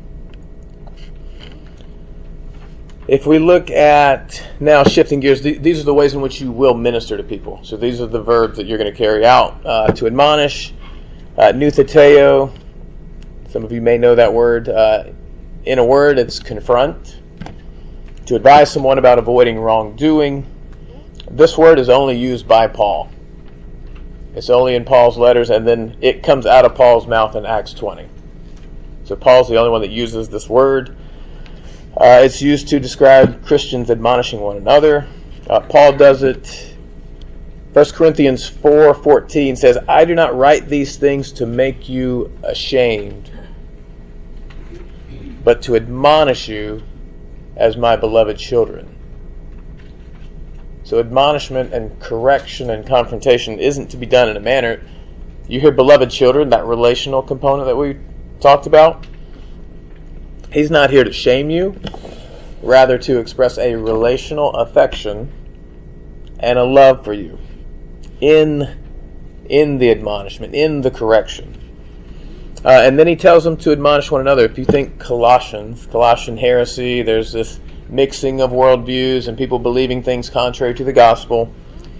If we look at, now shifting gears, these are the ways in which you will minister to people. So these are the verbs that you're going to carry out. To admonish, nutheteo, some of you may know that word. In a word, it's confront. To advise someone about avoiding wrongdoing. This word is only used by Paul. It's only in Paul's letters, and then it comes out of Paul's mouth in Acts 20. So Paul's the only one that uses this word. It's used to describe Christians admonishing one another. Paul does it 1 Corinthians 4:14 says, I do not write these things to make you ashamed, but to admonish you as my beloved children. So admonishment and correction and confrontation isn't to be done in a manner. You hear beloved children, that relational component that we talked about. He's not here to shame you, rather to express a relational affection and a love for you in the admonishment, in the correction. And then he tells them to admonish one another. If you think Colossian heresy, there's this mixing of worldviews and people believing things contrary to the gospel.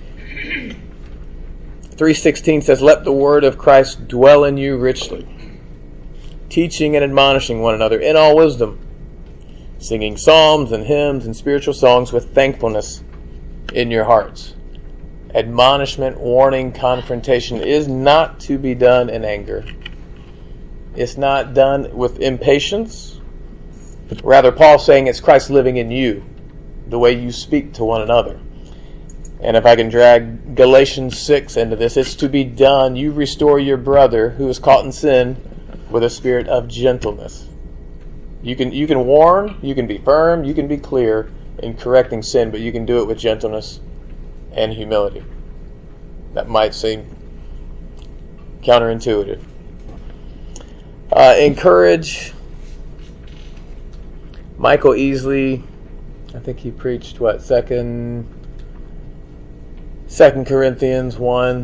3:16 says, let the word of Christ dwell in you richly, teaching and admonishing one another in all wisdom, singing psalms and hymns and spiritual songs with thankfulness in your hearts. Admonishment, warning, confrontation is not to be done in anger. It's not done with impatience. Rather, Paul's saying it's Christ living in you, the way you speak to one another. And if I can drag Galatians 6 into this, it's to be done. You restore your brother who is caught in sin with a spirit of gentleness. You can warn, you can be firm, you can be clear in correcting sin, but you can do it with gentleness and humility. That might seem counterintuitive. Encourage. Michael Easley, I think he preached, 2 Corinthians 1,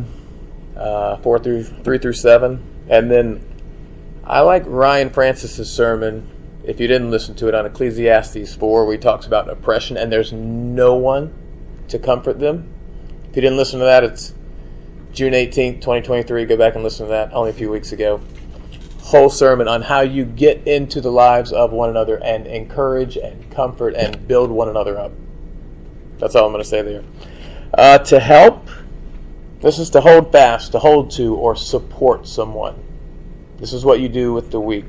3 through 7. And then I like Ryan Francis's sermon, if you didn't listen to it, on Ecclesiastes 4, where he talks about oppression and there's no one to comfort them. If you didn't listen to that, it's June 18th, 2023. Go back and listen to that, only a few weeks ago. Whole sermon on how you get into the lives of one another and encourage and comfort and build one another up. That's all I'm going to say there. To help, this is to hold fast, to hold to, or support someone. This is what you do with the weak.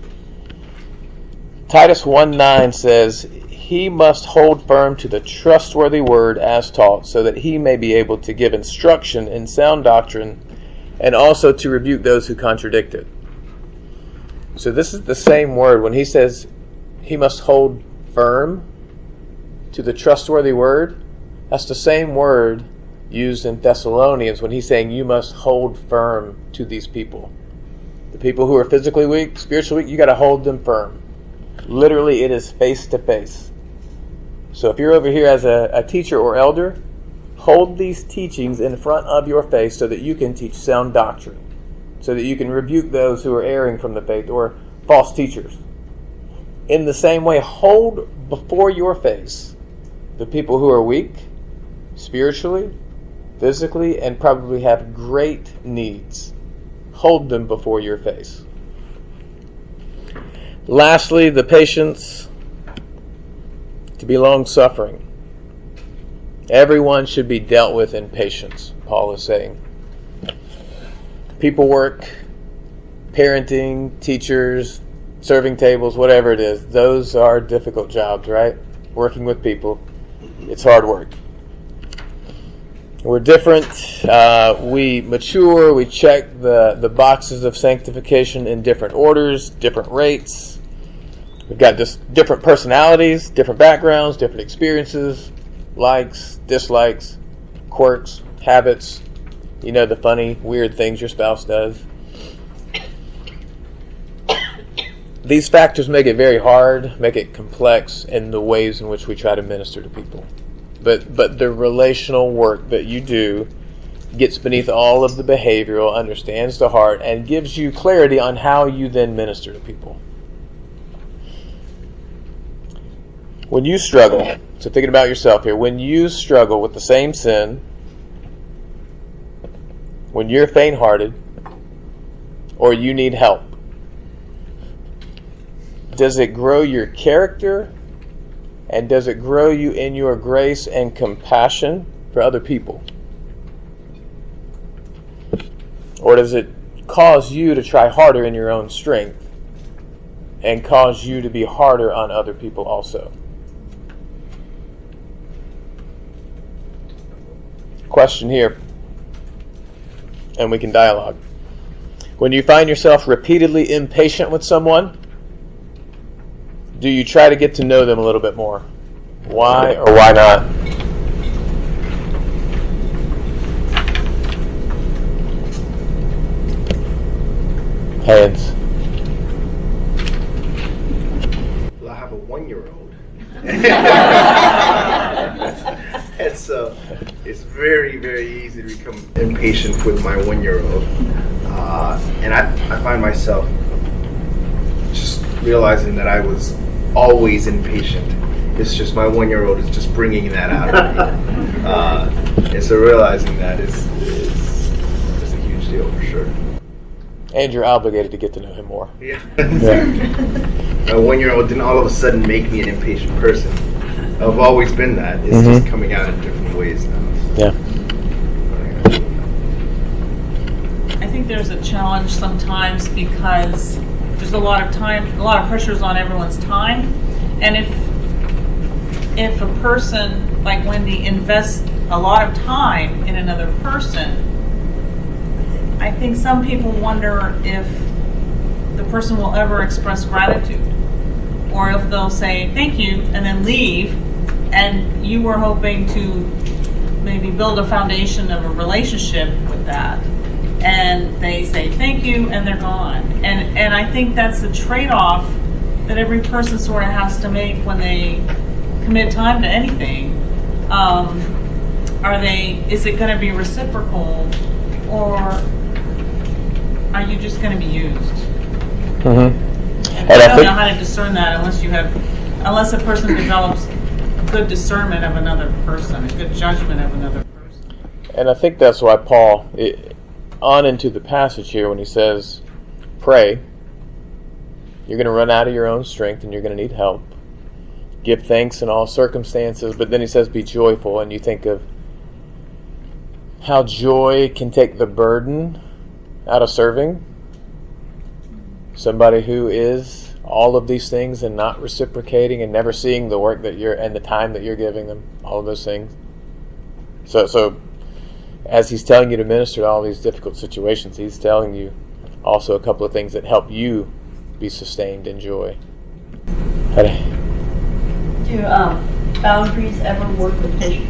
Titus 1:9 says, he must hold firm to the trustworthy word as taught, so that he may be able to give instruction in sound doctrine, and also to rebuke those who contradict it. So this is the same word. When he says he must hold firm to the trustworthy word, that's the same word used in Thessalonians when he's saying you must hold firm to these people. The people who are physically weak, spiritually weak, you got to hold them firm. Literally, it is face to face. So if you're over here as a teacher or elder, hold these teachings in front of your face so that you can teach sound doctrine, so that you can rebuke those who are erring from the faith or false teachers. In the same way, hold before your face the people who are weak, spiritually, physically, and probably have great needs. Hold them before your face. Lastly, the patience, to be long-suffering. Everyone should be dealt with in patience, Paul is saying. People work, parenting, teachers, serving tables, whatever it is, those are difficult jobs, right? Working with people, it's hard work. We're different. We mature. We check the boxes of sanctification in different orders, different rates. We've got just different personalities, different backgrounds, different experiences, likes, dislikes, quirks, habits. You know, the funny, weird things your spouse does. These factors make it very hard, make it complex in the ways in which we try to minister to people. But the relational work that you do gets beneath all of the behavioral, understands the heart, and gives you clarity on how you then minister to people. When you struggle, so thinking about yourself here, when you struggle with the same sin, when you're faint-hearted, or you need help, does it grow your character? And does it grow you in your grace and compassion for other people? Or does it cause you to try harder in your own strength and cause you to be harder on other people also? Question here. and we can dialogue. When you find yourself repeatedly impatient with someone, do you try to get to know them a little bit more? Why or why not? Hands. Well, I have a 1-year-old. And so it's very, very easy to become impatient with my 1-year-old. And I find myself just realizing that I was always impatient. It's just my 1-year-old is just bringing that out of me. And so realizing that is a huge deal for sure. And you're obligated to get to know him more. Yeah. My 1-year-old didn't all of a sudden make me an impatient person. I've always been that. It's just coming out in different ways now. Yeah. I think there's a challenge sometimes because there's a lot of pressures on everyone's time. And if a person like Wendy invests a lot of time in another person, I think some people wonder if the person will ever express gratitude, or if they'll say thank you and then leave, and you were hoping to maybe build a foundation of a relationship with that, and they say thank you and they're gone. And I think that's the trade-off that every person sort of has to make when they commit time to anything. Is it going to be reciprocal, or are you just going to be used? Mm-hmm. I don't know how to discern that unless a person develops good discernment of another person, a good judgment of another person. And I think that's why Paul, on into the passage here, when he says, pray, you're going to run out of your own strength and you're going to need help. Give thanks in all circumstances, but then he says be joyful, and you think of how joy can take the burden out of serving somebody who is all of these things and not reciprocating and never seeing the work that you're and the time that you're giving them, all of those things. So as he's telling you to minister to all these difficult situations, he's telling you also a couple of things that help you be sustained in joy. Do boundaries ever work with patience?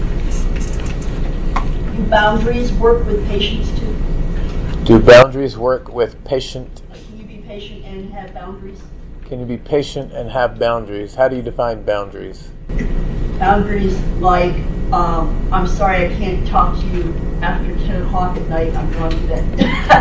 Do boundaries work with patience too? Do boundaries work with patient? Can you be patient and have boundaries? Can you be patient and have boundaries? How do you define boundaries? Boundaries like, I'm sorry I can't talk to you after 10 o'clock at night, I'm going to bed.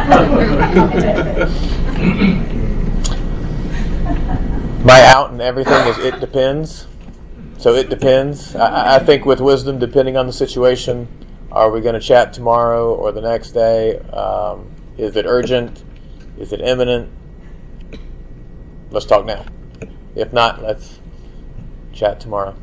My out and everything is it depends. So it depends. I think with wisdom, depending on the situation, are we going to chat tomorrow or the next day? Is it urgent? Is it imminent? Let's talk now. If not, let's chat tomorrow.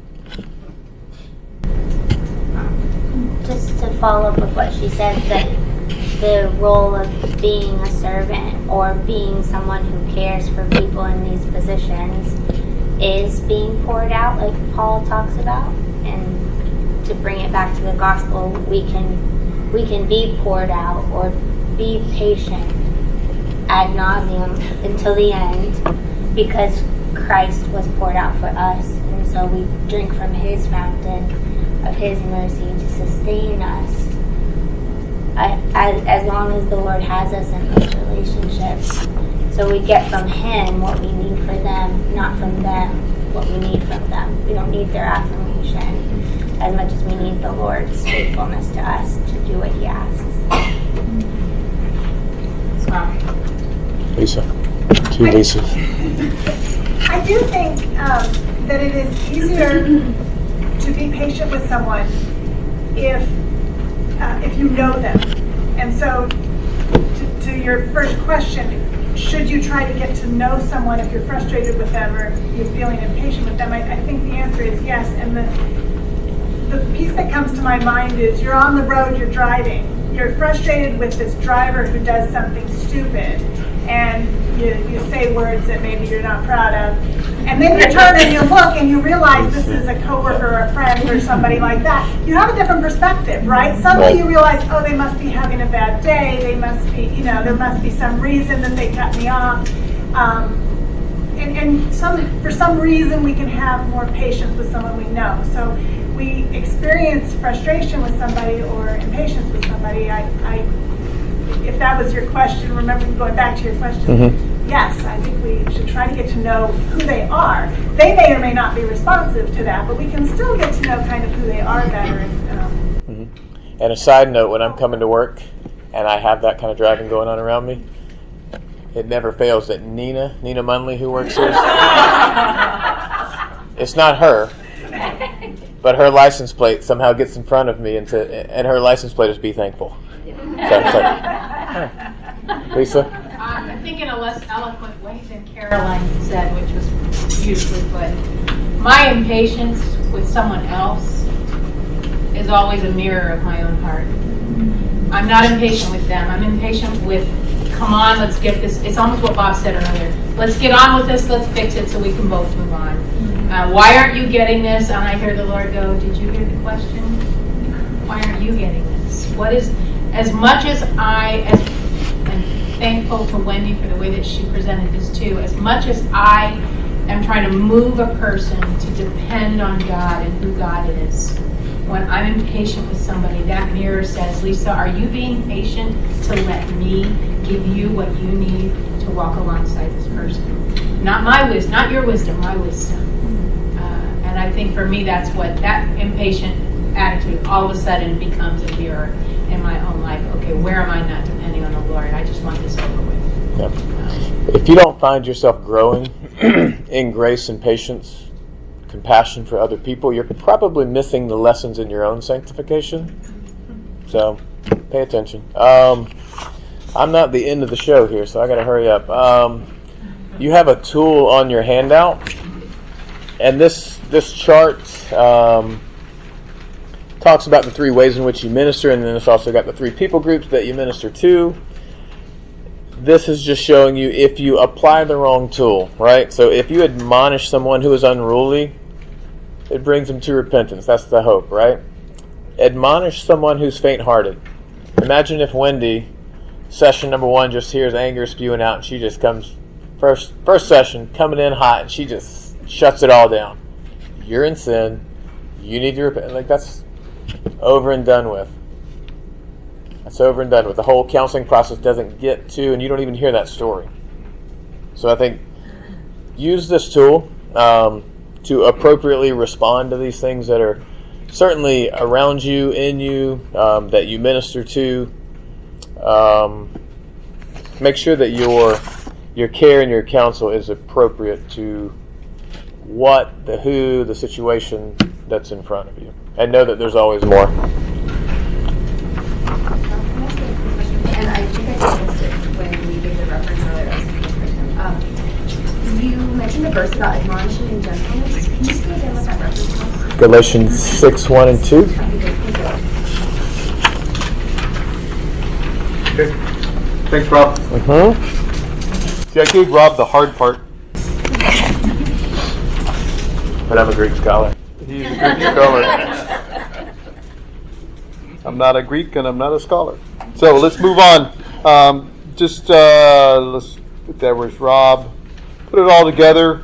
Just to follow up with what she said, that the role of being a servant or being someone who cares for people in these positions is being poured out, like Paul talks about. And to bring it back to the gospel, we can be poured out or be patient ad nauseum until the end, because Christ was poured out for us, and so we drink from his fountain of his mercy to sustain us as long as the Lord has us in those relationships. So we get from him what we need for them, not from them what we need from them. We don't need their affirmation as much as we need the Lord's faithfulness to us to do what he asks. Lisa. Two Lisas. I do think that it is easier to be patient with someone if you know them. And so, to your first question, should you try to get to know someone if you're frustrated with them or you're feeling impatient with them? I think the answer is yes. And the piece that comes to my mind is you're on the road, you're driving. You're frustrated with this driver who does something stupid, and you say words that maybe you're not proud of. And then you turn and you look and you realize this is a coworker or a friend or somebody like that. You have a different perspective, right? Suddenly you realize, oh, they must be having a bad day. They must be, there must be some reason that they cut me off. And for some reason we can have more patience with someone we know. So we experience frustration with somebody or impatience with somebody. If that was your question, remember going back to your question, yes, I think we should try to get to know who they are. They may or may not be responsive to that, but we can still get to know kind of who they are better. And a side note, when I'm coming to work and I have that kind of driving going on around me, it never fails that Nina Munley, who works here, it's not her, but her license plate somehow gets in front of me, and her license plate is "Be Thankful." Lisa? I think in a less eloquent way than Caroline said, which was beautifully put. My impatience with someone else is always a mirror of my own heart. I'm not impatient with them. I'm impatient with, come on, let's get this. It's almost what Bob said earlier. Let's get on with this. Let's fix it so we can both move on. Why aren't you getting this? And I hear the Lord go, did you hear the question? Why aren't you getting this? What is, as much as I am thankful to Wendy for the way that she presented this too, as much as I am trying to move a person to depend on God and who God is, when I'm impatient with somebody, that mirror says, Lisa, are you being patient to let me give you what you need to walk alongside this person? Not my wisdom, not your wisdom, my wisdom. And I think for me, that's what that impatient attitude all of a sudden becomes a mirror in my own life. Okay, where am I not depending on the Lord? I just want this over with. Yep. If you don't find yourself growing in grace and patience, compassion for other people, you're probably missing the lessons in your own sanctification. So, pay attention. I'm not the end of the show here, so I got to hurry up. You have a tool on your handout, and this chart talks about the 3 ways in which you minister, and then it's also got the 3 people groups that you minister to. This is just showing you if you apply the wrong tool, right? So if you admonish someone who is unruly, it brings them to repentance. That's the hope, right? Admonish someone who's faint-hearted. Imagine if Wendy, session number 1, just hears anger spewing out, and she just comes, first session, coming in hot, and she just shuts it all down. You're in sin. You need to repent. Like, that's over and done with. That's over and done with. The whole counseling process doesn't get to, and you don't even hear that story. So I think use this tool to appropriately respond to these things that are certainly around you, in you, that you minister to. Make sure that your care and your counsel is appropriate to what, the who, the situation that's in front of you. And know that there's always more. And I think I missed it when we gave the reference earlier. You mentioned the verse about admonishing in gentleness. Can you say again what that reference was? Galatians 6:1 and 2. Okay. Thanks, Rob. See, I gave Rob the hard part. But I'm a Greek scholar. He's a Greek scholar. I'm not a Greek and I'm not a scholar. So let's move on. There was Rob. Put it all together.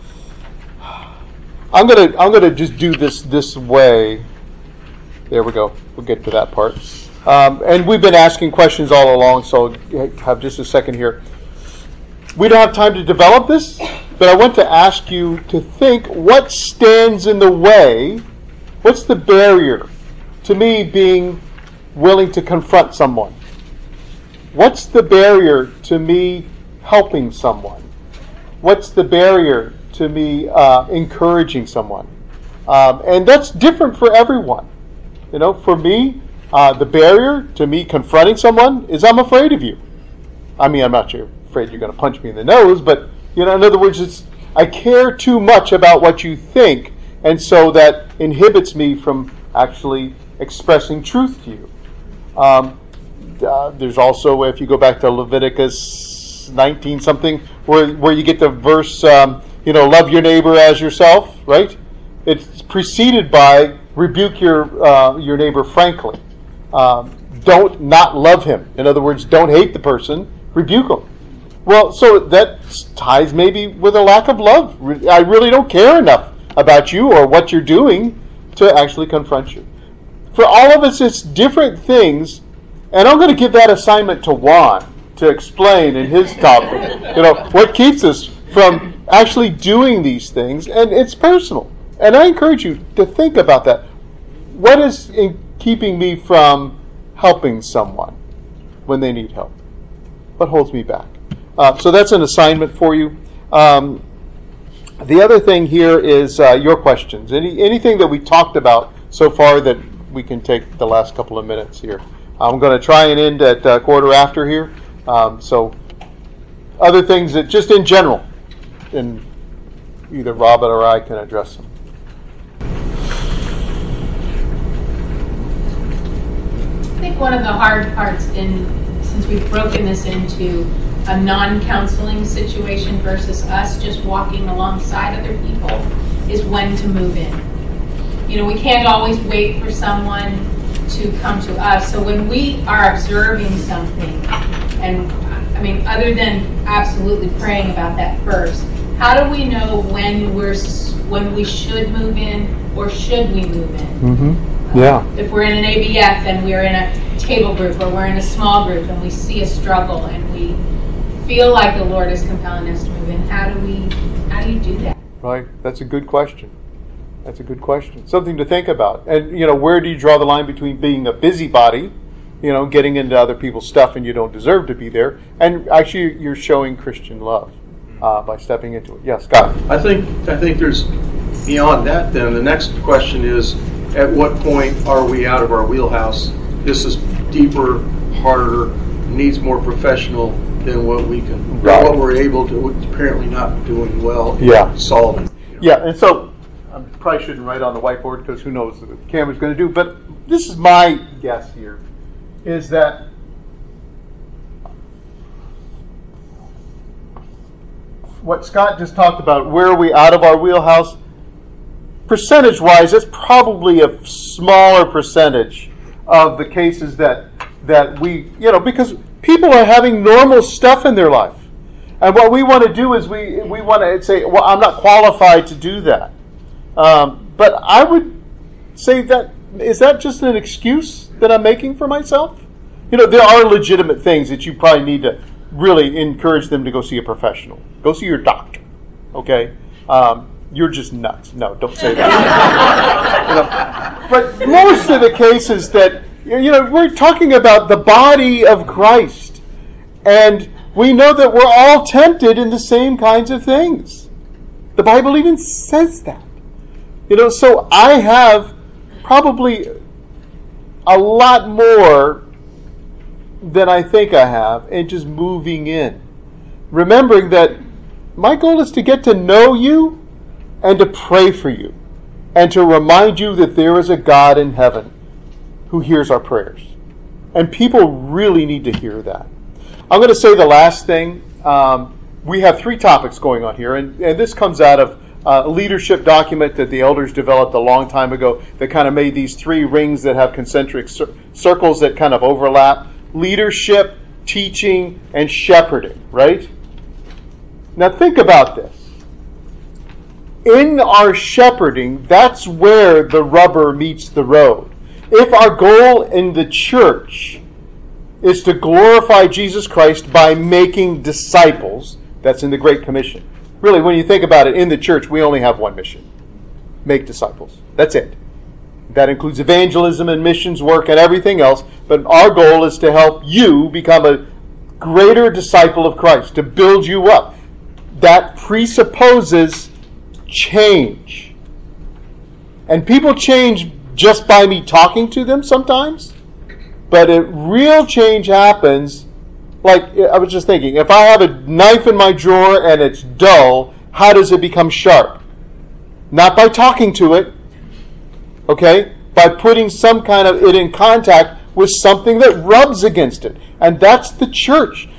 I'm gonna just do this way. There we go. We'll get to that part. And we've been asking questions all along, so have just a second here. We don't have time to develop this, but I want to ask you to think, what stands in the way? What's the barrier to me being willing to confront someone? What's the barrier to me helping someone? What's the barrier to me encouraging someone? And that's different for everyone. You know, for me, the barrier to me confronting someone is I'm afraid of you. I mean, I'm not afraid you're going to punch me in the nose, but you know, in other words, I care too much about what you think, and so that inhibits me from actually expressing truth to you. There's also, if you go back to Leviticus Leviticus 19 something, where you get the verse, love your neighbor as yourself, right? It's preceded by rebuke your neighbor frankly. Don't not love him. In other words, don't hate the person, rebuke him. Well, so that ties maybe with a lack of love. I really don't care enough about you or what you're doing to actually confront you. For all of us, it's different things, and I'm going to give that assignment to Juan to explain in his topic, what keeps us from actually doing these things, and it's personal. And I encourage you to think about that. What is keeping me from helping someone when they need help? What holds me back? So that's an assignment for you. The other thing here is your questions. Anything that we talked about so far that we can take the last couple of minutes here. I'm going to try and end at quarter after here. So other things that just in general, and either Robin or I can address them. I think one of the hard parts since we've broken this into a non-counseling situation versus us just walking alongside other people is when to move in. We can't always wait for someone to come to us. So when we are observing something, and other than absolutely praying about that first, how do we know when we should move in or should we move in? Mm-hmm. Yeah. If we're in an ABF and we're in a table group or we're in a small group and we see a struggle and we feel like the Lord is compelling us to move in, how do you do that? Right. That's a good question. Something to think about. And, where do you draw the line between being a busybody, getting into other people's stuff and you don't deserve to be there, and actually you're showing Christian love by stepping into it. Yes, Scott. I think there's beyond that then. The next question is, at what point are we out of our wheelhouse? This is deeper, harder, needs more professional than what we can, what we're able to, apparently not doing well solving. Yeah, and so I probably shouldn't write on the whiteboard because who knows what the camera's going to do, but this is my guess here, is that what Scott just talked about, where are we out of our wheelhouse, percentage-wise, it's probably a smaller percentage of the cases that we, because people are having normal stuff in their life. And what we want to do is we want to say, well, I'm not qualified to do that. But I would say that, is that just an excuse that I'm making for myself? There are legitimate things that you probably need to really encourage them to go see a professional. Go see your doctor, okay? You're just nuts. No, don't say that. But most of the cases that, we're talking about the body of Christ. And we know that we're all tempted in the same kinds of things. The Bible even says that. So I have probably a lot more than I think I have in just moving in. Remembering that my goal is to get to know you and to pray for you and to remind you that there is a God in heaven who hears our prayers. And people really need to hear that. I'm going to say the last thing. We have 3 topics going on here, and this comes out of a leadership document that the elders developed a long time ago that kind of made these 3 rings that have concentric circles that kind of overlap. Leadership, teaching, and shepherding, right? Now think about this. In our shepherding, that's where the rubber meets the road. If our goal in the church is to glorify Jesus Christ by making disciples, that's in the Great Commission. Really, when you think about it, in the church, we only have one mission. Make disciples. That's it. That includes evangelism and missions work and everything else, but our goal is to help you become a greater disciple of Christ, to build you up. That presupposes change. And people change just by me talking to them sometimes, but a real change happens. Like, I was just thinking, if I have a knife in my drawer and it's dull, how does it become sharp? Not by talking to it, okay? By putting some kind of it in contact with something that rubs against it. And that's the church.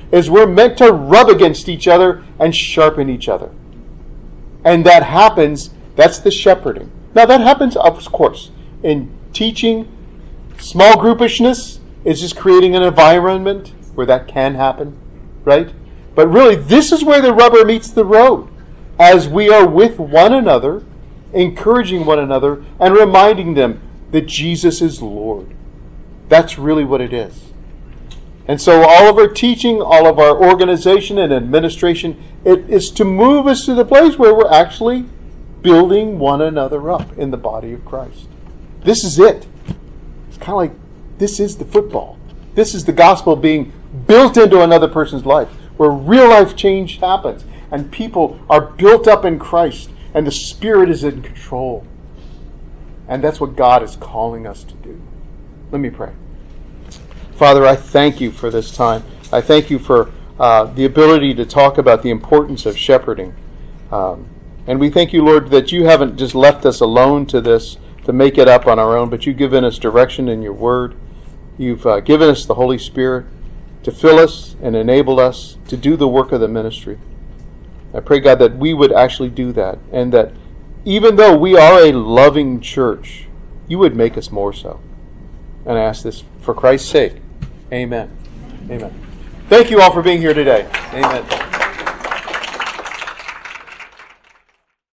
is we're meant to rub against each other and sharpen each other. And that happens, that's the shepherding. Now that happens, of course, in teaching. Small groupishness is just creating an environment where that can happen, right? But really, this is where the rubber meets the road. As we are with one another, encouraging one another, and reminding them that Jesus is Lord. That's really what it is. And so all of our teaching, all of our organization and administration, it is to move us to the place where we're actually building one another up in the body of Christ. This is it. It's kind of like, this is the football. This is the gospel being built into another person's life, where real life change happens, and people are built up in Christ, and the Spirit is in control. And that's what God is calling us to do. Let me pray. Father, I thank you for this time. I thank you for the ability to talk about the importance of shepherding. And we thank you, Lord, that you haven't just left us alone to this, to make it up on our own, but you've given us direction in your word. You've given us the Holy Spirit to fill us and enable us to do the work of the ministry. I pray, God, that we would actually do that, and that even though we are a loving church, you would make us more so. And I ask this for Christ's sake. Amen. Amen. Thank you all for being here today. Amen.